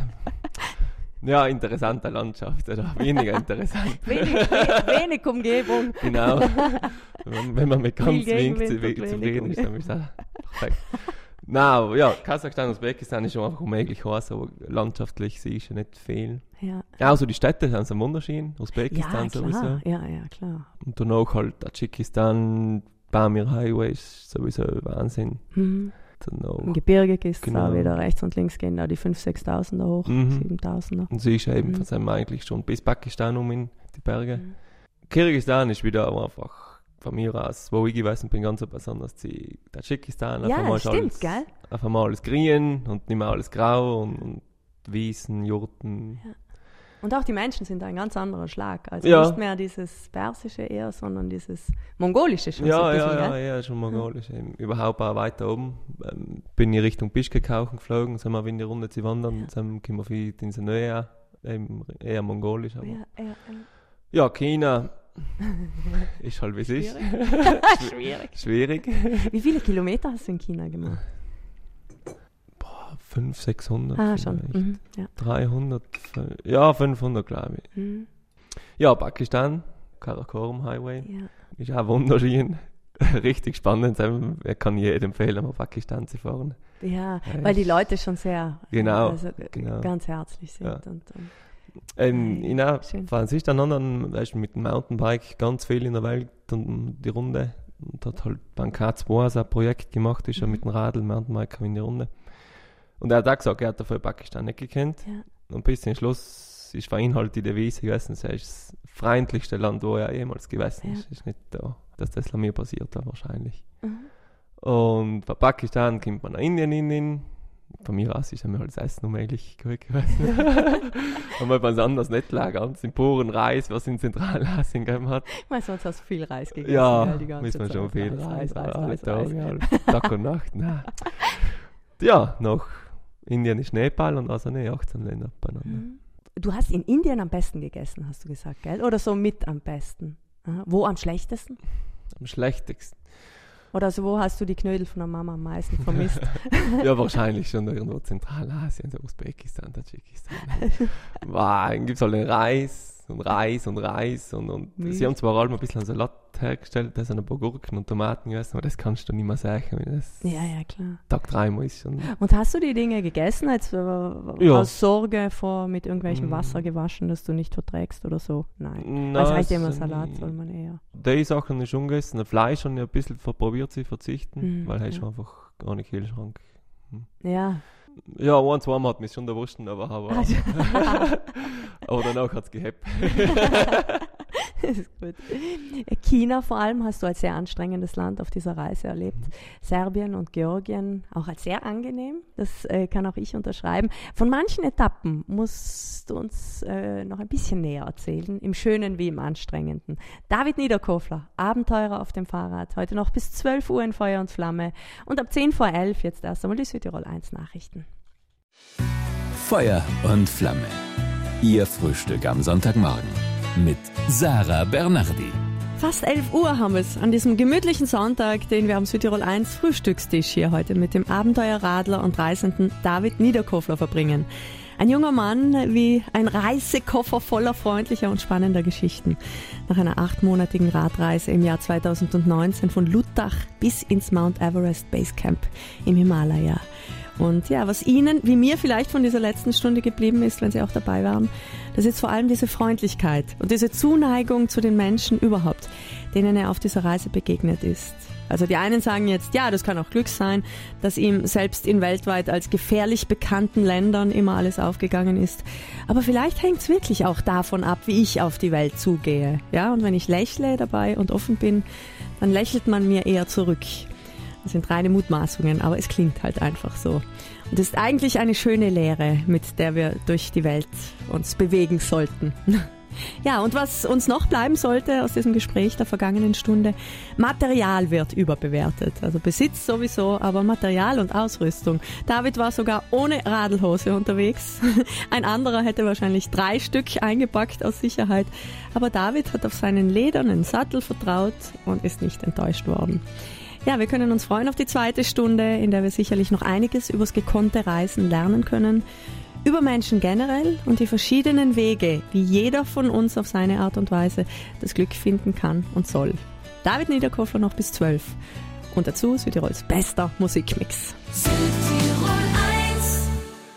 C: ja, interessante Landschaft, oder weniger interessant.
B: wenig, we- wenig Umgebung.
C: Genau. Wenn, wenn man mit ganz wenig
B: Gegenwind
C: zu-
B: und
C: zufrieden
B: wenig
C: ist, dann ist das perfekt. Nein, ja, Kasachstan und Usbekistan ist schon einfach unmöglich heiß, aber landschaftlich siehst du nicht viel.
B: Ja.
C: Ja, also die Städte sind so wunderschön, Usbekistan
B: Ja,
C: sowieso.
B: klar. Ja, ja, klar.
C: Und danach halt Tadschikistan, Pamir Highway ist sowieso Wahnsinn.
B: Mhm.
C: Danach,
B: Im Gebirge gehst du
C: Genau.
B: auch wieder rechts und links gehen, da die fünftausend, sechstausender hoch,
C: Mhm.
B: siebentausender.
C: und sie ist eben,
B: Mhm.
C: von sind wir eigentlich schon bis Pakistan um in die Berge.
B: Mhm.
C: Kirgisistan ist wieder aber einfach von mir aus, wo ich gewesen bin, ganz so besonders die Tadschikistan. Auf
B: Ja,
C: einmal ist
B: stimmt,
C: alles,
B: gell?
C: Auf einmal alles grün und nicht mehr alles grau und, und Wiesen, Jurten.
B: Ja. Und auch die Menschen sind ein ganz anderer Schlag. Also
C: Ja.
B: nicht mehr dieses Persische eher, sondern dieses Mongolische schon. so
C: Ja,
B: ein
C: ja,
B: bisschen,
C: ja,
B: gell?
C: ja, schon mongolisch. Eben. Überhaupt auch weiter oben. Ähm, bin ich Richtung Bischkekauchen geflogen, sind wir in die Runde zu wandern,
B: Ja.
C: sind wir viel in der Nähe, eben eher mongolisch. Aber.
B: Ja, ja, ja.
C: Ja, China ist halt wie es ist.
B: Schwierig.
C: Schwierig.
B: Wie viele Kilometer hast du in China gemacht?
C: Boah, fünfhundert, sechshundert.
B: Ah, schon.
C: vielleicht.
B: Mhm. Ja.
C: dreihundert, ja, fünfhundert glaube ich.
B: Mhm.
C: Ja, Pakistan, Karakorum Highway,
B: Ja.
C: ist auch wunderschön. Richtig spannend. Ich kann jedem empfehlen, nach Pakistan zu fahren.
B: Ja,
C: Ja,
B: weil die
C: ich-
B: Leute schon sehr
C: Genau,
B: also,
C: genau.
B: ganz herzlich sind.
C: Ja.
B: Und, und,
C: Ähm,
B: Ei,
C: in auch,
B: schön.
C: falls ich dann anderen, weißt du, mit dem Mountainbike ganz viel in der Welt und die Runde. Und hat halt beim K zwei so ein Projekt gemacht, ist ja
B: Mhm.
C: mit dem Radl, Mountainbike in die Runde. Und er hat auch gesagt, er hat dafür Pakistan nicht gekannt.
B: ja.
C: Und bis zum Schluss ist für ihn halt die Devise gewesen, es ist das freundlichste Land, wo er jemals gewesen ist.
B: Ja.
C: Ist nicht da, dass das mir passiert hat, wahrscheinlich.
B: Mhm.
C: Und von Pakistan kommt man nach Indien in. Von mir aus ist mir halt das Essen unmöglich gut gewesen. Aber wenn es anders nicht lag, ganz im puren Reis, was in Zentralasien gegeben hat.
B: Ich meine, sonst hast du viel Reis gegessen.
C: Ja,
B: gell, die ganze
C: muss man schon
B: Zeit.
C: viel
B: Reis,
C: Reis,
B: Reis,
C: alle
B: Reis,
C: Tage,
B: Reis.
C: alle Tag und Nacht. Nein. Ja, nach Indien ist Nepal und also ne, achtzehn Länder beieinander.
B: Mhm. Du hast in Indien am besten gegessen, hast du gesagt, gell? Oder so mit am besten? Aha. Wo am schlechtesten?
C: Am schlechtesten.
B: Oder so, wo hast du die Knödel von der Mama am meisten vermisst?
C: Ja, wahrscheinlich schon irgendwo Zentralasien, so Usbekistan, Tadschikistan. Wow, dann gibt es halt den Reis und Reis und Reis und, und
B: Milch.
C: sie haben zwar allem ein bisschen einen Salat hergestellt, da sind ein paar Gurken und Tomaten gegessen, aber das kannst du nicht mehr sagen, wenn das
B: Ja, ja, klar.
C: Tag dreimal ist schon.
B: Und hast du die Dinge gegessen, als äh,
C: Ja.
B: aus Sorge vor mit irgendwelchem
C: Mm.
B: Wasser gewaschen, das du nicht verträgst oder so? Nein.
C: Nein,
B: Also heißt ja immer
C: also
B: Salat,
C: nie.
B: soll man eher.
C: Die Sachen ist schon gegessen, das Fleisch habe ich ein bisschen probiert zu verzichten,
B: Mhm,
C: weil er ist
B: ja.
C: einfach gar nicht Kühlschrank.
B: Ja.
C: Ja, ein, zweimal hat mich schon erwischt, aber, aber,
B: Also-
C: aber danach hat es gehabt.
B: Das ist gut. China vor allem hast du als sehr anstrengendes Land auf dieser Reise erlebt. Serbien und Georgien auch als sehr angenehm. Das äh, kann auch ich unterschreiben. Von manchen Etappen musst du uns äh, noch ein bisschen näher erzählen, im Schönen wie im Anstrengenden. David Niederkofler, Abenteurer auf dem Fahrrad, heute noch bis zwölf Uhr in Feuer und Flamme und ab zehn vor elf jetzt erst einmal die Südtirol eins Nachrichten.
A: Feuer und Flamme. Ihr Frühstück am Sonntagmorgen mit Sarah Bernardi.
B: Fast elf Uhr haben wir es an diesem gemütlichen Sonntag, den wir am Südtirol eins Frühstückstisch hier heute mit dem Abenteuerradler und Reisenden David Niederkofler verbringen. Ein junger Mann wie ein Reisekoffer voller freundlicher und spannender Geschichten. Nach einer achtmonatigen Radreise im Jahr zweitausendneunzehn von Lutach bis ins Mount Everest Basecamp im Himalaya. Und ja, was Ihnen, wie mir vielleicht von dieser letzten Stunde geblieben ist, wenn Sie auch dabei waren, das ist vor allem diese Freundlichkeit und diese Zuneigung zu den Menschen überhaupt, denen er auf dieser Reise begegnet ist. Also die einen sagen jetzt, ja, das kann auch Glück sein, dass ihm selbst in weltweit als gefährlich bekannten Ländern immer alles aufgegangen ist. Aber vielleicht hängt es wirklich auch davon ab, wie ich auf die Welt zugehe. Ja, und wenn ich lächle dabei und offen bin, dann lächelt man mir eher zurück. Das sind reine Mutmaßungen, aber es klingt halt einfach so. Und es ist eigentlich eine schöne Lehre, mit der wir durch die Welt uns bewegen sollten. Ja, und was uns noch bleiben sollte aus diesem Gespräch der vergangenen Stunde, Material wird überbewertet. Also Besitz sowieso, aber Material und Ausrüstung. David war sogar ohne Radlhose unterwegs. Ein anderer hätte wahrscheinlich drei Stück eingepackt aus Sicherheit. Aber David hat auf seinen ledernen Sattel vertraut und ist nicht enttäuscht worden. Ja, wir können uns freuen auf die zweite Stunde, in der wir sicherlich noch einiges übers gekonnte Reisen lernen können. Über Menschen generell und die verschiedenen Wege, wie jeder von uns auf seine Art und Weise das Glück finden kann und soll. David Niederkofler noch bis zwölf. Und dazu Südtirols bester Musikmix.
D: Südtirol eins.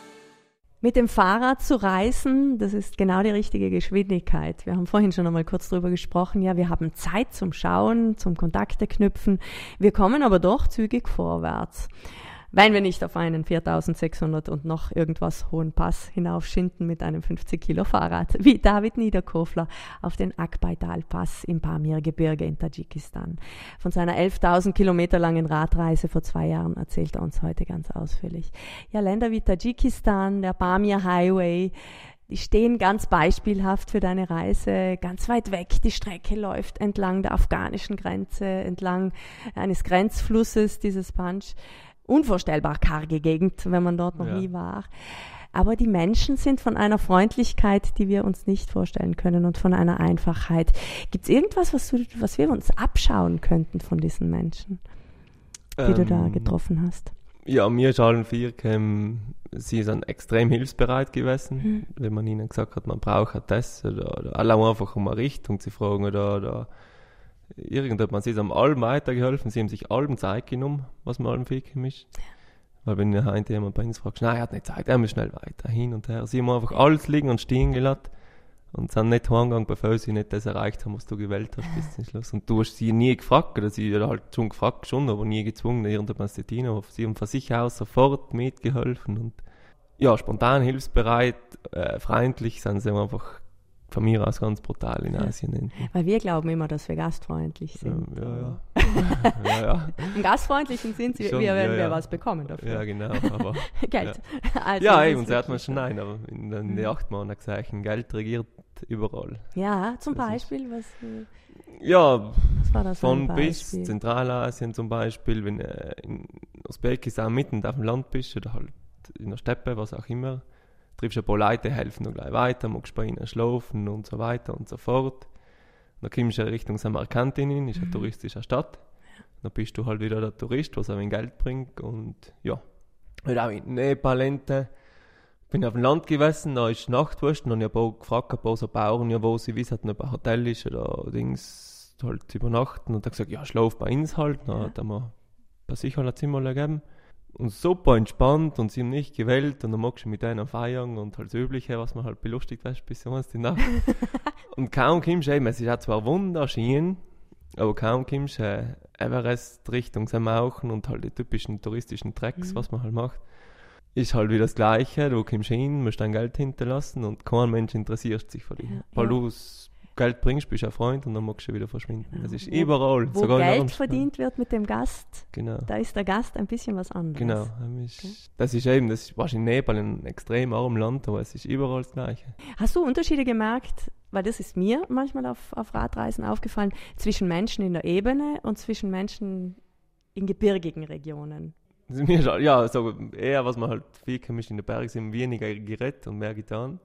B: Mit dem Fahrrad zu reisen, das ist genau die richtige Geschwindigkeit. Wir haben vorhin schon einmal kurz drüber gesprochen. Ja, wir haben Zeit zum Schauen, zum Kontakte knüpfen. Wir kommen aber doch zügig vorwärts. Wenn wir nicht auf einen viertausendsechshundert und noch irgendwas hohen Pass hinaufschinden mit einem fünfzig Kilo Fahrrad, wie David Niederkofler auf den Akbaital-Pass im Pamir-Gebirge in Tadschikistan. Von seiner elftausend Kilometer langen Radreise vor zwei Jahren erzählt er uns heute ganz ausführlich. Ja, Länder wie Tadschikistan, der Pamir-Highway, die stehen ganz beispielhaft für deine Reise, ganz weit weg. Die Strecke läuft entlang der afghanischen Grenze, entlang eines Grenzflusses, dieses Panj. Unvorstellbar karge Gegend, wenn man dort noch
C: Ja.
B: nie war. Aber die Menschen sind von einer Freundlichkeit, die wir uns nicht vorstellen können und von einer Einfachheit. Gibt es irgendwas, was, du, was wir uns abschauen könnten von diesen Menschen, die
C: Ähm,
B: du da getroffen hast?
C: Ja, mir ist allen vier gekommen, sie sind extrem hilfsbereit gewesen,
B: Mhm.
C: wenn man ihnen gesagt hat, man braucht das oder, oder alle einfach um eine Richtung zu fragen oder, oder irgendjemand, sie haben allem weitergeholfen, sie haben sich allem Zeit genommen, was mir allem viel gekommen ist. Weil wenn heute jemand bei uns fragt, nein, er hat nicht Zeit, er muss schnell weiter, hin und her. Sie haben einfach alles liegen und stehen gelassen und sind nicht heimgegangen, bevor sie nicht das erreicht haben, was du gewählt hast bis zum Schluss. Und du hast sie nie gefragt, oder sie hat halt schon gefragt, schon, aber nie gezwungen, irgendjemand zu dienen. Aber sie haben von sich aus sofort mitgeholfen und ja, spontan, hilfsbereit, äh, freundlich sind sie einfach von mir aus ganz brutal in Asien. Ja.
B: Weil wir glauben immer, dass wir gastfreundlich sind.
C: Ja, ja, ja. ja, ja.
B: Im Gastfreundlichen sind sie,
C: Schon,
B: wir werden
C: ja,
B: wir
C: ja.
B: was bekommen dafür.
C: Ja, genau. Aber,
B: Geld.
C: ja,
B: Also,
C: ja
B: das
C: ey, und
B: ist
C: sagt man
B: wirklich
C: schon
B: so.
C: nein, aber in den
B: Mhm.
C: acht Monaten gesagt, Geld regiert überall.
B: Ja, zum
C: Das ist-
B: Beispiel, was, äh,
C: Ja,
B: was war das für ein
C: von bis
B: Beispiel?
C: Zentralasien zum Beispiel, wenn du in Usbekistan mitten auf dem Land bist oder halt in der Steppe, was auch immer, triffst du ein paar Leute, helfen noch gleich weiter, magst bei ihnen schlafen und so weiter und so fort. Dann kommst du Richtung Samarkand hin, ist eine
B: Mhm.
C: touristische Stadt. Dann bist du halt wieder der Tourist, was auch ein Geld bringt und ja. Und auch in Nepal, Ente, bin auf dem Land gewesen, da ist Nachtwurst und dann habe ich ein paar gefragt, ein paar so Bauern, ja, wo sie wissen, ob ein Hotel ist oder Dings, halt übernachten und er hat gesagt, ja, schlaf bei uns halt, dann
B: Ja.
C: hat er mir bei sich halt ein Zimmer gegeben. Und super entspannt und sie haben nicht gewählt und dann magst du mit denen feiern und halt das Übliche, was man halt belustigt weißt, bis eins die Nacht. Und kaum kommst du, eben, es ist auch zwar wunderschön, aber kaum kommst du äh, Everest Richtung Samauchen und halt die typischen touristischen Tracks,
B: Mhm.
C: was man halt macht, ist halt wieder das Gleiche. Du kommst hin, musst dein Geld hinterlassen und kein Mensch interessiert sich für dich.
B: Ja,
C: Weil
B: ja.
C: du das Geld bringst, bist du ein Freund und dann magst du wieder verschwinden.
B: Genau.
C: Das ist
B: Wo-
C: überall.
B: Wo
C: sogar in
B: Geld
C: Armstrong.
B: verdient wird mit dem Gast,
C: Genau.
B: da ist der Gast ein bisschen was anderes.
C: Genau, ähm, ist, das ist eben, das ist wahrscheinlich Nepal ein extrem armes Land, aber es ist überall das Gleiche.
B: Hast du Unterschiede gemerkt, weil das ist mir manchmal auf, auf Radreisen aufgefallen, zwischen Menschen in der Ebene und zwischen Menschen in gebirgigen Regionen?
C: Das ist mir schon, ja, so eher, was man halt viel kann, ist in den Bergen sind weniger geredet und mehr getan.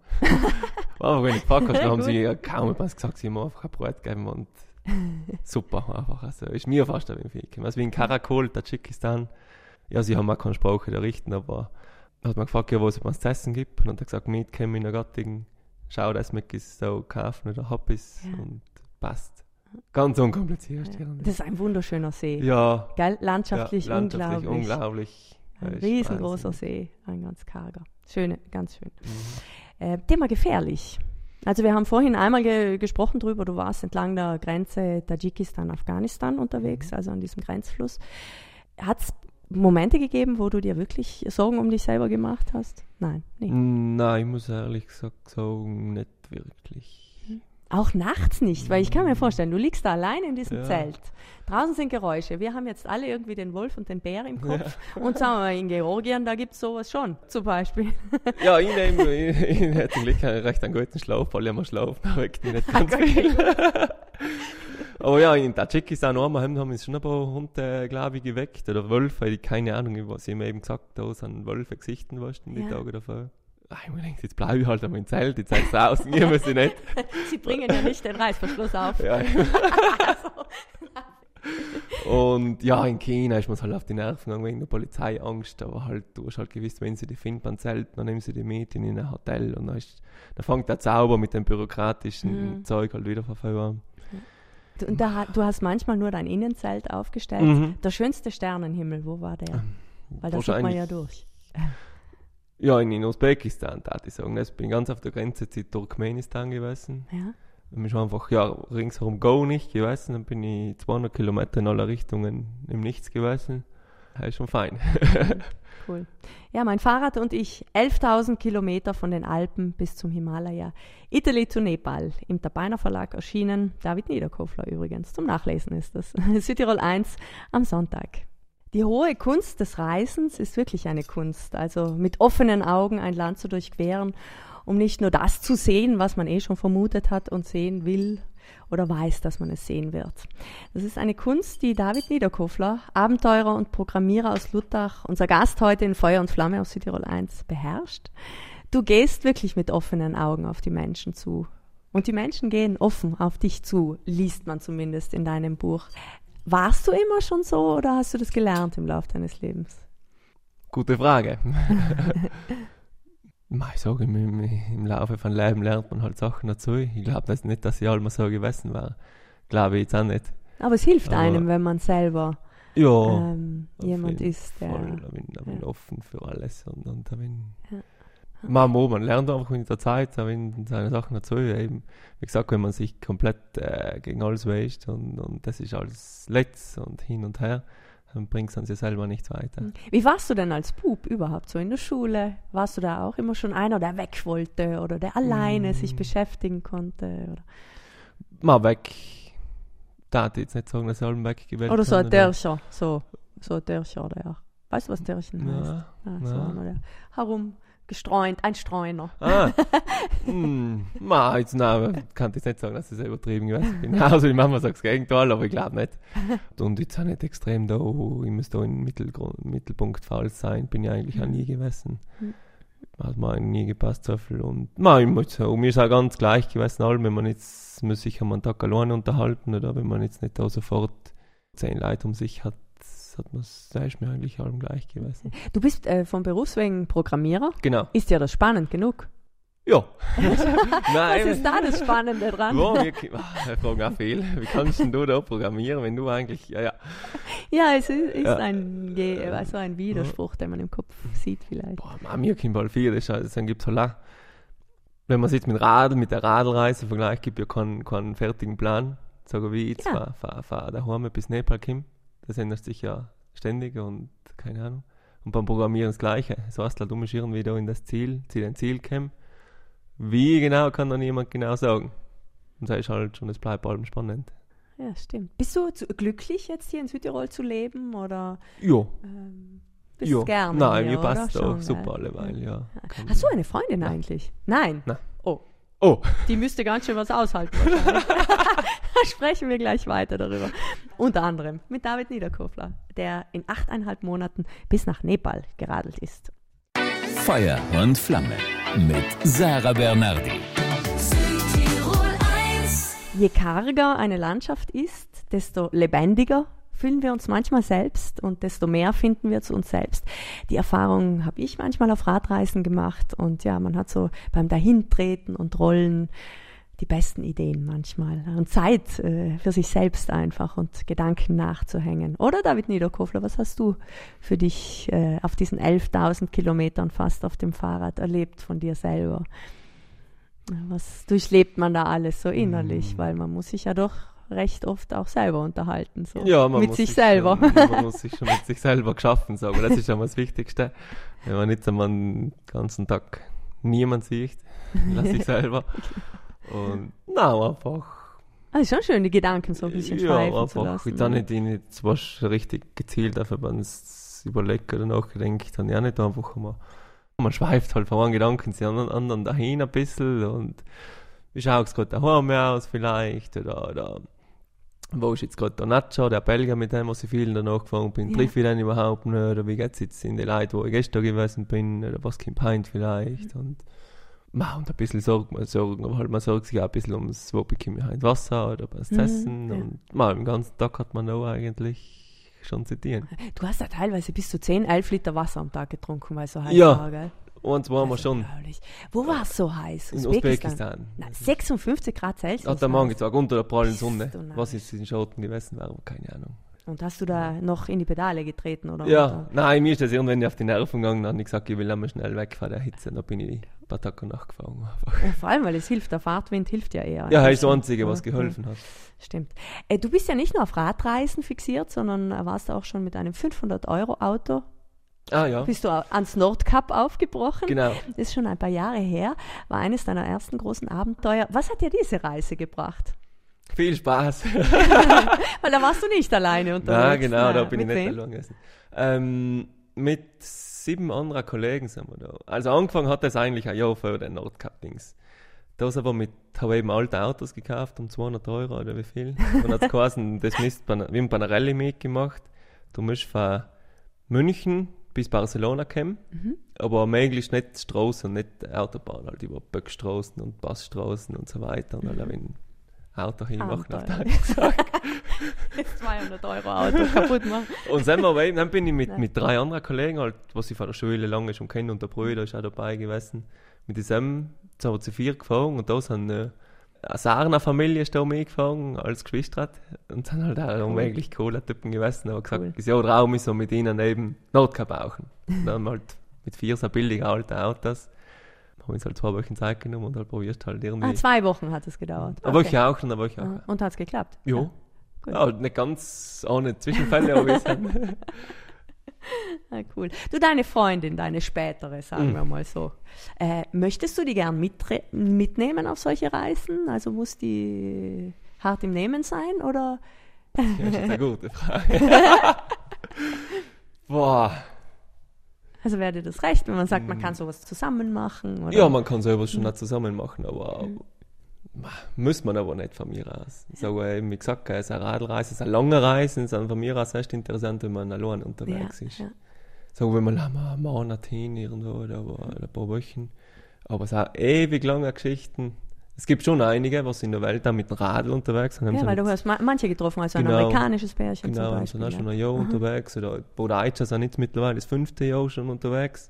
C: Aber wenn ich gefragt habe, dann haben sie ja kaum etwas gesagt, sie haben mir einfach ein Brot gegeben und super einfach. Also ist mir fast ein wenig viel gekommen. Also wie in Karakol, Tadschikistan, ja, sie haben auch keine Sprache errichten, aber hat man gefragt, ja, was es zu essen gibt. Und dann hat er gesagt, mit käme in der Gattigen, schau, dass man es so kaufen oder hab es
B: Ja.
C: und passt. Ganz unkompliziert.
B: Ja.
C: Ja.
B: Das ist ein wunderschöner See.
C: Ja,
B: Gell? Landschaftlich,
C: ja, landschaftlich
B: unglaublich.
C: unglaublich.
B: Ein
C: Das ist
B: riesengroßer
C: Wahnsinn.
B: See, ein ganz karger. Schöne, ganz schön.
C: Mhm.
B: Äh, Thema gefährlich. Also wir haben vorhin einmal ge- gesprochen drüber, du warst entlang der Grenze Tadschikistan-Afghanistan unterwegs,
C: Mhm.
B: also an diesem Grenzfluss. Hat es Momente gegeben, wo du dir wirklich Sorgen um dich selber gemacht hast? Nein, nie.
C: Nein, ich muss ehrlich gesagt sagen, nicht wirklich.
B: Auch nachts nicht, weil ich kann mir vorstellen, du liegst da allein in diesem
C: Ja.
B: Zelt. Draußen sind Geräusche. Wir haben jetzt alle irgendwie den Wolf und den Bär im Kopf. Und sagen wir mal, in Georgien, da gibt es sowas schon, zum Beispiel.
C: Ja, ich nehme, ich, ich hätte zum Glück einen recht einen guten Schlaf, weil ich immer schlafen, da weckt mich nicht ganz viel. Aber ja, in Tadschikistan einmal haben, haben uns schon ein paar Hunde, glaube ich, geweckt, oder Wölfe, ich keine Ahnung, was ich mir eben gesagt habe, da sind Wölfe gesichten, weißt du, die
B: Ja.
C: Tage davor. Ah, ich mir gedacht, jetzt bleibe ich halt an meinem Zelt, jetzt seid draußen, ich muss ich nicht.
B: Sie bringen ja nicht den Reißverschluss auf.
C: Ja. Und ja, in China ist man halt auf die Nerven gegangen wegen der Polizeiangst, aber halt, du hast halt gewusst, wenn sie die finden beim Zelt, dann nehmen sie die mit in ein Hotel und dann, ist, dann fängt der Zauber mit dem bürokratischen
B: Mhm.
C: Zeug halt wieder von vorne an.
B: Du, und da, hat- du hast manchmal nur dein Innenzelt aufgestellt.
C: Mhm.
B: Der schönste Sternenhimmel, wo war der? Weil da sieht man
C: Wahrscheinlich-
B: ja durch.
C: Ja, in, in Usbekistan, würde ich sagen. Ich bin ganz auf der Grenze zu Turkmenistan gewesen.
B: Ja?
C: Ich bin einfach, ja, ringsherum go nicht gewesen. Dann bin ich zweihundert Kilometer in alle Richtungen im Nichts gewesen. Das ist schon fein.
B: Cool. Ja, mein Fahrrad und ich, elftausend Kilometer von den Alpen bis zum Himalaya. Italy zu Nepal, im Tabainer Verlag erschienen. David Niederkofler übrigens, zum Nachlesen ist das. Südtirol eins am Sonntag. Die hohe Kunst des Reisens ist wirklich eine Kunst. Also mit offenen Augen ein Land zu durchqueren, um nicht nur das zu sehen, was man eh schon vermutet hat und sehen will oder weiß, dass man es sehen wird. Das ist eine Kunst, die David Niederkofler, Abenteurer und Programmierer aus Luttach, unser Gast heute in Feuer und Flamme auf Südtirol eins, beherrscht. Du gehst wirklich mit offenen Augen auf die Menschen zu. Und die Menschen gehen offen auf dich zu, liest man zumindest in deinem Buch. Warst du immer schon so oder hast du das gelernt im Laufe deines Lebens?
C: Gute Frage. Ich sage, im, im, im Laufe von Leben lernt man halt Sachen dazu. Ich glaube das nicht, dass ich allemaal so gewesen war. Glaube ich jetzt auch nicht.
B: Aber es hilft
C: Aber-
B: einem, wenn man selber
C: Ja,
B: ähm,
C: auf
B: jemand
C: jeden
B: ist, der...
C: voll. Da bin, da bin
B: ja.
C: offen für alles. Und, und da bin...
B: Ja.
C: Man, man lernt einfach in der Zeit, da bin seine Sachen dazu. Eben, wie gesagt, wenn man sich komplett äh, gegen alles wäscht und, und das ist alles letzt und hin und her, dann bringt es an sich selber nichts weiter.
B: Wie warst du denn als Bub überhaupt so in der Schule? Warst du da auch immer schon einer, der weg wollte oder der alleine
C: Mm.
B: sich beschäftigen konnte? Oder,
C: Mal weg. Da hätte ich jetzt nicht sagen, dass ich allem weggewählt
B: oder so ein
C: habe,
B: Dörrscher, so, so ein Dörrscher, der auch. Weißt du, was Dörrchen heißt?
C: Ja,
B: Ah, so
C: ja.
B: einer, der herumgestreunt, ein Streuner.
C: Ah, hm, ma, jetzt, nein, kann ich nicht sagen, dass ich sehr übertrieben gewesen bin. Also die Mama sagt das Gegenteil, aber ich glaube nicht. Und jetzt auch nicht extrem da, ich muss da im Mittelgrund, Mittelpunkt falsch sein, bin ich eigentlich auch nie gewesen.
B: Mhm.
C: Hat mir eigentlich nie gepasst, so viel. Und ma, ich muss sagen, mir ist auch ganz gleich gewesen, allem, wenn man jetzt, muss sich am Tag alleine unterhalten, oder wenn man jetzt nicht da sofort zehn Leute um sich hat, hat man, da ist mir eigentlich allem gleich gewesen.
B: Du bist äh, vom Berufswegen Programmierer.
C: Genau.
B: Ist ja das spannend genug?
C: Ja.
B: Was
C: Nein.
B: ist da das Spannende dran?
C: Ja, wir, ach, wir fragen auch viel. Wie kannst denn du da programmieren, wenn du eigentlich, ja, ja.
B: Ja, es ist, ist
C: Ja.
B: ein, Ge- also ein Widerspruch, den man im Kopf sieht vielleicht.
C: Boah, man, mir kommt bald viel, das ist, dann gibt's halt auch, wenn man sich mit Radl, mit der Radlreise vergleicht, gibt ja keinen, keinen fertigen Plan. Sagen wie ich jetzt
B: Ja.
C: fahr, fahr, fahr daheim bis Nepal komme, das ändert sich ja ständig und keine Ahnung. Und beim Programmieren das Gleiche. Das heißt halt, du musst irgendwie da in das Ziel, zu dein Ziel kommen. Wie genau, kann dann niemand genau sagen. Und das ist halt schon, das bleibt allem spannend.
B: Ja, stimmt. Bist du zu, glücklich, jetzt hier in Südtirol zu leben oder
C: Ja.
B: ähm, bist
C: Ja.
B: du gerne
C: Nein,
B: hier,
C: mir passt
B: oder?
C: auch
B: Schon,
C: super
B: gell?
C: alleweil, ja. Kann-
B: Hast du eine Freundin eigentlich? Nein.
C: Nein.
B: Oh,
C: Oh,
B: die müsste ganz schön was aushalten wahrscheinlich. Da sprechen wir gleich weiter darüber. Unter anderem mit David Niederkofler, der in achteinhalb Monaten bis nach Nepal geradelt ist.
A: Feuer und Flamme mit Sarah Bernardi.
D: Südtirol eins.
B: Je karger eine Landschaft ist, desto lebendiger fühlen wir uns manchmal selbst und desto mehr finden wir zu uns selbst. Die Erfahrung habe ich manchmal auf Radreisen gemacht und ja, man hat so beim Dahintreten und Rollen die besten Ideen manchmal und Zeit äh, für sich selbst einfach und Gedanken nachzuhängen. Oder David Niederkofler, was hast du für dich äh, auf diesen elftausend Kilometern fast auf dem Fahrrad erlebt von dir selber? Was durchlebt man da alles so innerlich? Mm. Weil man muss sich ja doch recht oft auch selber unterhalten, so
C: ja, man
B: mit
C: muss
B: sich,
C: sich
B: selber.
C: Schon, man muss sich schon mit sich selber geschaffen sagen. Das ist schon mal das Wichtigste. Wenn man nicht einmal den ganzen Tag niemand sieht, lass sich selber. Und nein, einfach.
B: Ah, ist schon schön, die Gedanken so ein bisschen
C: ja,
B: schweifen
C: einfach,
B: zu lassen.
C: Ich dann nicht, nicht zwar richtig gezielt, aber wenn es überlegt oder nachdenkt, dann ja nicht einfach mal. Man schweift halt von einem Gedanken zu anderen, anderen dahin ein bisschen und wie schaut es gerade daheim aus vielleicht oder, oder wo ist jetzt gerade der Nacho, der Belgier, mit dem was ich viel danach gefahren bin,
B: Ja.
C: treffe ich den überhaupt nicht oder wie geht es jetzt in die Leute, wo ich gestern gewesen bin oder was kommt heim vielleicht und Ma, und ein bisschen sorgt man, sorgen, aber halt man sorgt sich auch ein bisschen ums, wo bekomme ich halt Wasser oder was zu
B: Mhm,
C: essen.
B: ja.
C: Und mal, den ganzen Tag hat man auch eigentlich schon zu tun.
B: Du hast ja teilweise bis zu zehn, elf Liter Wasser am Tag getrunken, weil es so heiß
C: Ja.
B: war, gell?
C: Und zwar haben wir
B: Das ist
C: schon
B: unglaublich. Wo war es so heiß?
C: in Usbekistan.
B: Nein, sechsundfünfzig Grad Celsius.
C: Hat der Mann gesagt, unter der prallen Sonne.
B: Bist du narrisch.
C: Was ist in Schotten gewesen wäre, keine Ahnung.
B: Und hast du da noch in die Pedale getreten? Oder
C: Ja,
B: oder?
C: nein, mir ist das irgendwann auf die Nerven gegangen. Dann habe ich gesagt, ich will einmal schnell weg von der Hitze. Dann bin ich ein paar Tage nachgefahren.
B: Ja, vor allem, weil es hilft, der Fahrtwind hilft ja eher.
C: Ja, das
B: eigentlich.
C: ist das Einzige, was
B: Ja,
C: geholfen hat.
B: Stimmt. Äh, du bist ja nicht nur auf Radreisen fixiert, sondern äh, warst auch schon mit einem fünfhundert-Euro-Auto.
C: Ah ja,
B: Bist du au- ans Nordkap aufgebrochen.
C: genau.
B: Das ist schon ein paar Jahre her. War eines deiner ersten großen Abenteuer. Was hat dir diese Reise gebracht?
C: Viel Spaß.
B: Weil da warst du nicht alleine unterwegs.
C: Nein, genau,
B: Na,
C: da bin ich
B: mit
C: nicht
B: wem?
C: allein gewesen. Ähm, mit sieben anderen Kollegen sind wir da. Also angefangen hat das eigentlich ein Jahr vor den Nordcup-Dings. Das aber mit, habe ich eben alte Autos gekauft um zweihundert Euro oder wie viel. Und hat es geheißen, das müsst bei, wir haben bei einer Rallye mitgemacht. Du musst von München bis Barcelona kommen,
B: Mhm.
C: aber möglichst nicht Straßen und nicht Autobahn, halt über Böckstraßen und Passstraßen und so weiter. Und alle ein Auto hinmachen auf der
B: Abenteuer. zweihundert Euro Auto kaputt machen.
C: Und dann, wir, dann bin ich mit,
B: Nein.
C: mit drei anderen Kollegen, halt, was ich von der Schule lange schon kenne, und der Bruder ist auch dabei gewesen, mit diesem sind wir zu vier gefahren und da sind äh, eine Sarner-Familie ist da mitgefahren als Geschwister und sind halt auch unmöglich coole Typen gewesen, aber gesagt,
B: Cool.
C: das Jahr drauf ist so mit ihnen eben Nordcup brauchen. Und dann halt mit vier so billige alte Autos, haben uns halt zwei Wochen Zeit genommen und halt probierst halt irgendwie.
B: Ah, zwei Wochen hat es gedauert.
C: Aber
B: Okay.
C: ich auch, und aber ich auch.
B: Ah, und hat es geklappt?
C: Ja.
B: Gut.
C: Ja, nicht ganz ohne Zwischenfälle, aber wir sind.
B: Ah, cool. Du, deine Freundin, deine spätere, sagen
C: Mhm.
B: wir mal so. Äh, möchtest du die gern mitre- mitnehmen auf solche Reisen? Also muss die hart im Nehmen sein oder?
C: Ja, das ist eine gute Frage. Boah.
B: Also wäre dir das recht, wenn man sagt, man
C: Mhm.
B: kann sowas zusammen machen? Oder?
C: Ja, man kann selber schon auch zusammen machen, aber ma, muss man aber nicht von mir aus. So, äh, eben wie gesagt, es ist eine Radreise, es ist eine lange Reise, es ist von mir aus echt interessant, wenn man allein unterwegs
B: Ja,
C: ist.
B: ja.
C: So, wenn man mal einen Monat hin irgendwo oder, oder ein paar Wochen. Aber es sind auch ewig lange Geschichten. Es gibt schon einige, was in der Welt auch mit dem Radl unterwegs sind. Haben
B: Ja,
C: sie
B: weil
C: mit-
B: du hast ma- manche getroffen, also ein
C: Genau.
B: amerikanisches Pärchen
C: Genau,
B: zum
C: und
B: Beispiel.
C: sind auch
B: ja.
C: schon ein Jahr
B: Aha.
C: unterwegs. Oder Bodaica sind jetzt mittlerweile das fünfte Jahr schon unterwegs.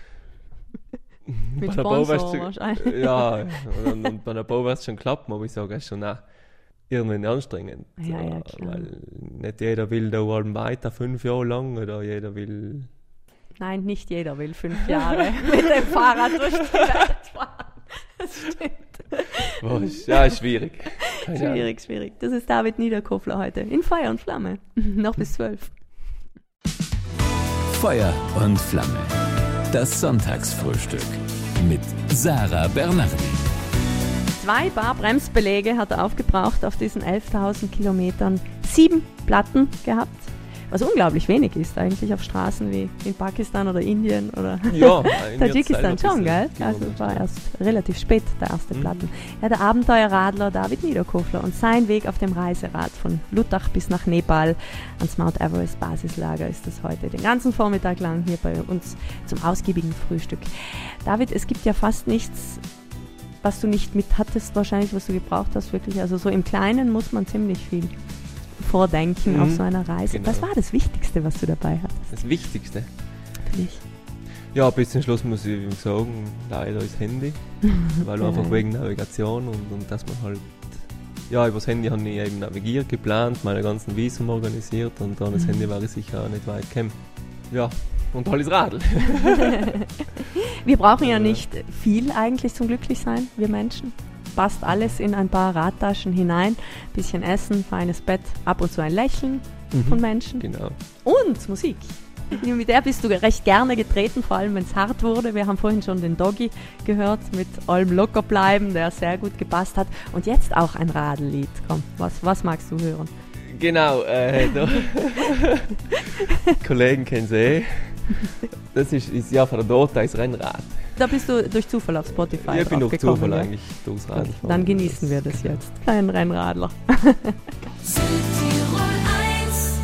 B: Mit
C: Bei der
B: Sponsor
C: Bauwerkstatt-
B: wahrscheinlich.
C: Ja, und, und bei der Bau wird es schon klappen, aber ich sage, es ist schon auch irgendwie anstrengend.
B: Ja, ja,
C: äh,
B: klar.
C: Weil nicht jeder will da allem weiter fünf Jahre lang oder jeder will.
B: Nein, nicht jeder will fünf Jahre mit dem Fahrrad durch die Welt fahren. Das stimmt.
C: Was? Ja, ist schwierig. Keine Ahnung.
B: Schwierig, schwierig. Das ist David Niederkofler heute in Feuer und Flamme. Noch bis zwölf.
A: Feuer und Flamme. Das Sonntagsfrühstück mit Sarah Bernardi.
B: Zwei Bar Bremsbeläge hat er aufgebraucht auf diesen elftausend Kilometern. Sieben Platten gehabt. Was unglaublich wenig ist eigentlich auf Straßen wie in Pakistan oder Indien oder
C: Ja,
B: Tadschikistan schon, gell? Also es war erst relativ spät der erste
C: Mhm.
B: Platten. Ja, der Abenteuerradler David Niederkofler und sein Weg auf dem Reiserad von Lutach bis nach Nepal ans Mount Everest Basislager ist das heute den ganzen Vormittag lang hier bei uns zum ausgiebigen Frühstück. David, es gibt ja fast nichts, was du nicht mit hattest wahrscheinlich, was du gebraucht hast wirklich. Also so im Kleinen muss man ziemlich viel. vordenken
C: Mhm,
B: auf so einer Reise.
C: genau.
B: Was war das Wichtigste, was du dabei hattest
C: Das Wichtigste.
B: für dich?
C: Ja, bis zum Schluss muss ich sagen, leider das Handy. Weil
B: Ja.
C: einfach wegen Navigation und, und dass man halt. Ja, über das Handy habe ich eben navigiert, geplant, meine ganzen Visum organisiert und dann das
B: Mhm.
C: Handy war ich sicher auch nicht weit gekommen. Ja, und halt das Radl.
B: Wir brauchen ja
C: Äh.
B: nicht viel eigentlich zum Glücklichsein, wir Menschen. Passt alles in ein paar Radtaschen hinein. Bisschen Essen, feines Bett, ab und zu ein Lächeln von Menschen.
C: Genau.
B: Und Musik. Mit der bist du recht gerne getreten, vor allem wenn es hart wurde. Wir haben vorhin schon den Doggy gehört mit Allem locker bleiben, der sehr gut gepasst hat. Und jetzt auch ein Radellied. Komm, was, was magst du hören?
C: Genau, äh, da. Kollegen kennen sie eh. Das ist, ist ja von der Dota ist Rennrad.
B: Da bist du durch Zufall auf Spotify
C: Ich bin durch
B: draufgekommen,
C: Zufall
B: ja?
C: eigentlich durchs
B: Gut,
C: Radl.
B: dann genießen wir das jetzt. Kein Rennradler.
D: Südtirol eins.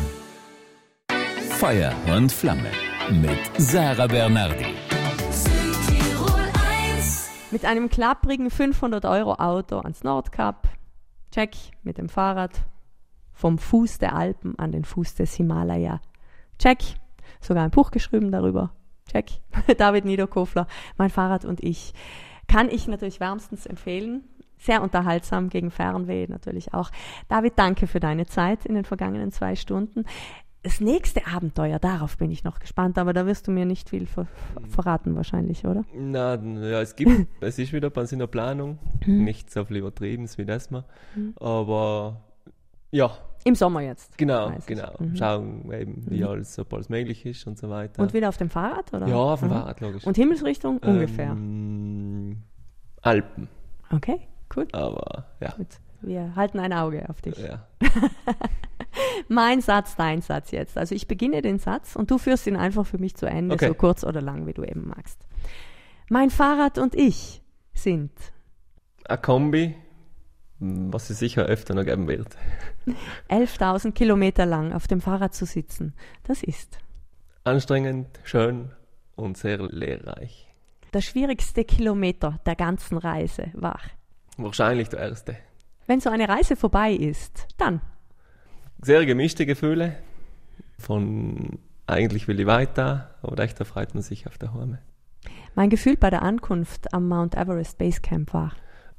A: Feuer und Flamme mit Sarah Bernardi.
D: Südtirol eins.
B: Mit einem klapprigen fünfhundert Euro Auto ans Nordkap. Check mit dem Fahrrad. Vom Fuß der Alpen an den Fuß des Himalaya. Check. Sogar ein Buch geschrieben darüber. Check. David Niederkofler, mein Fahrrad und ich. Kann ich natürlich wärmstens empfehlen. Sehr unterhaltsam gegen Fernweh natürlich auch. David, danke für deine Zeit in den vergangenen zwei Stunden. Das nächste Abenteuer, darauf bin ich noch gespannt, aber da wirst du mir nicht viel ver- verraten wahrscheinlich, oder?
C: Na, ja, es gibt, es ist wieder bei uns in der Planung. Nicht so viel Übertriebenes wie das mal. Aber ja,
B: Im Sommer jetzt.
C: genau,
B: weiß ich.
C: genau.
B: Mhm.
C: Schauen eben, wie alles, ob alles möglich ist und so weiter.
B: Und wieder auf dem Fahrrad, oder?
C: ja, auf dem
B: Mhm.
C: Fahrrad, logisch.
B: Und Himmelsrichtung ungefähr.
C: Ähm, Alpen.
B: Okay, cool.
C: Aber ja.
B: Gut. Wir halten ein Auge auf dich.
C: ja.
B: Mein Satz, dein Satz jetzt. Also ich beginne den Satz und du führst ihn einfach für mich zu Ende,
C: Okay.
B: so kurz oder lang, wie du eben magst. Mein Fahrrad und ich sind
C: Ein Kombi, was es sicher öfter noch geben wird.
B: elftausend Kilometer lang auf dem Fahrrad zu sitzen. Das ist
C: Anstrengend, schön und sehr lehrreich.
B: der schwierigste Kilometer der ganzen Reise war.
C: Wahrscheinlich der erste.
B: Wenn so eine Reise vorbei ist, dann
C: Sehr gemischte Gefühle. Von eigentlich will ich weiter, aber echt da freut man sich auf der Heime.
B: mein Gefühl bei der Ankunft am Mount Everest Base Camp war.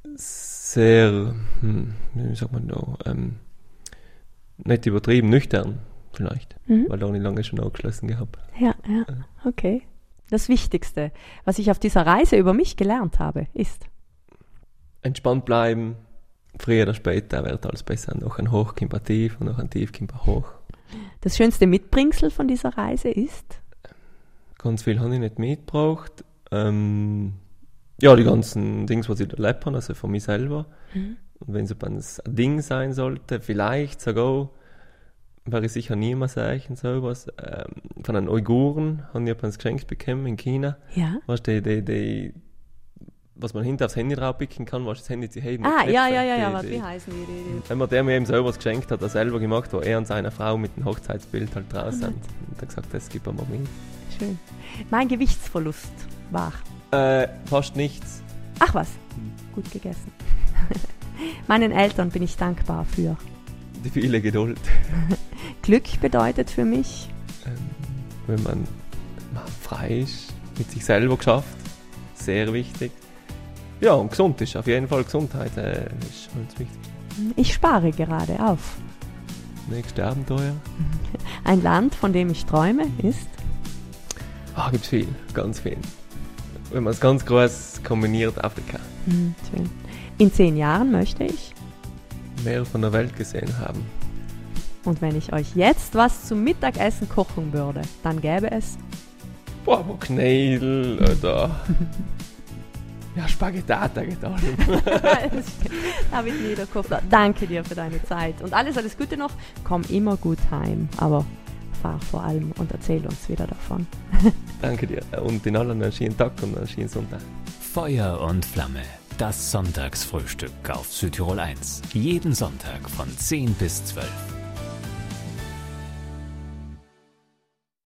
C: Sehr, hm, wie sagt man da, ähm, nicht übertrieben, nüchtern vielleicht,
B: Mhm.
C: weil da habe ich lange schon aufgeschlossen gehabt.
B: Ja, ja, okay. Das Wichtigste, was ich auf dieser Reise über mich gelernt habe, ist
C: Entspannt bleiben, früher oder später wird alles besser. Noch ein Hoch kommt ein Tief und noch ein Tief kommt ein Hoch.
B: das schönste Mitbringsel von dieser Reise ist
C: Ganz viel habe ich nicht mitgebracht. Ähm, ja, die ganzen Dings, was ich da erlebt habe, also von mir selber.
B: Mhm.
C: Und wenn es ein Ding sein sollte, vielleicht sogar, wäre ich sicher niemals sagen, sowas. Ähm, von den Uiguren habe ich etwas geschenkt bekommen in China.
B: ja.
C: Weißt du, die, die, die, was man hinter aufs Handy draufpicken kann, was das Handy zu heben.
B: Ah,
C: die
B: ja,
C: Knöpfe,
B: ja, ja, ja,
C: die-
B: was,
C: die-
B: wie heißen die? die, die?
C: Wenn man der mir eben selber was geschenkt hat, er selber gemacht, wo er und seine Frau mit dem Hochzeitsbild halt draußen sind. Und er gesagt, das gibt er mir mit.
B: Schön. Mein Gewichtsverlust war.
C: Äh, fast nichts.
B: Ach was, gut gegessen. Meinen Eltern bin ich dankbar für.
C: Die viele Geduld.
B: Glück bedeutet für mich
C: Ähm, wenn man, man frei ist, mit sich selber geschafft, sehr wichtig. Ja, und gesund ist, auf jeden Fall Gesundheit äh, ist ganz wichtig.
B: Ich spare gerade auf.
C: Nächste Abenteuer.
B: Ein Land, von dem ich träume, ist
C: Ah, gibt's viel, ganz viel. Wenn man es ganz groß kombiniert, Afrika.
B: hm, schön. In zehn Jahren möchte ich.
C: Mehr von der Welt gesehen haben.
B: Und wenn ich euch jetzt was zum Mittagessen kochen würde, dann gäbe es
C: Boah, aber Knädel oder. Ja, Spaghettata getan.
B: David Niederkofler. Danke dir für deine Zeit und alles, alles Gute noch. Komm immer gut heim, aber fahr vor allem und erzähl uns wieder davon.
C: Danke dir. Und in allen einen schönen Tag und einen schönen Sonntag.
A: Feuer und Flamme. Das Sonntagsfrühstück auf Südtirol eins. Jeden Sonntag von zehn bis zwölf.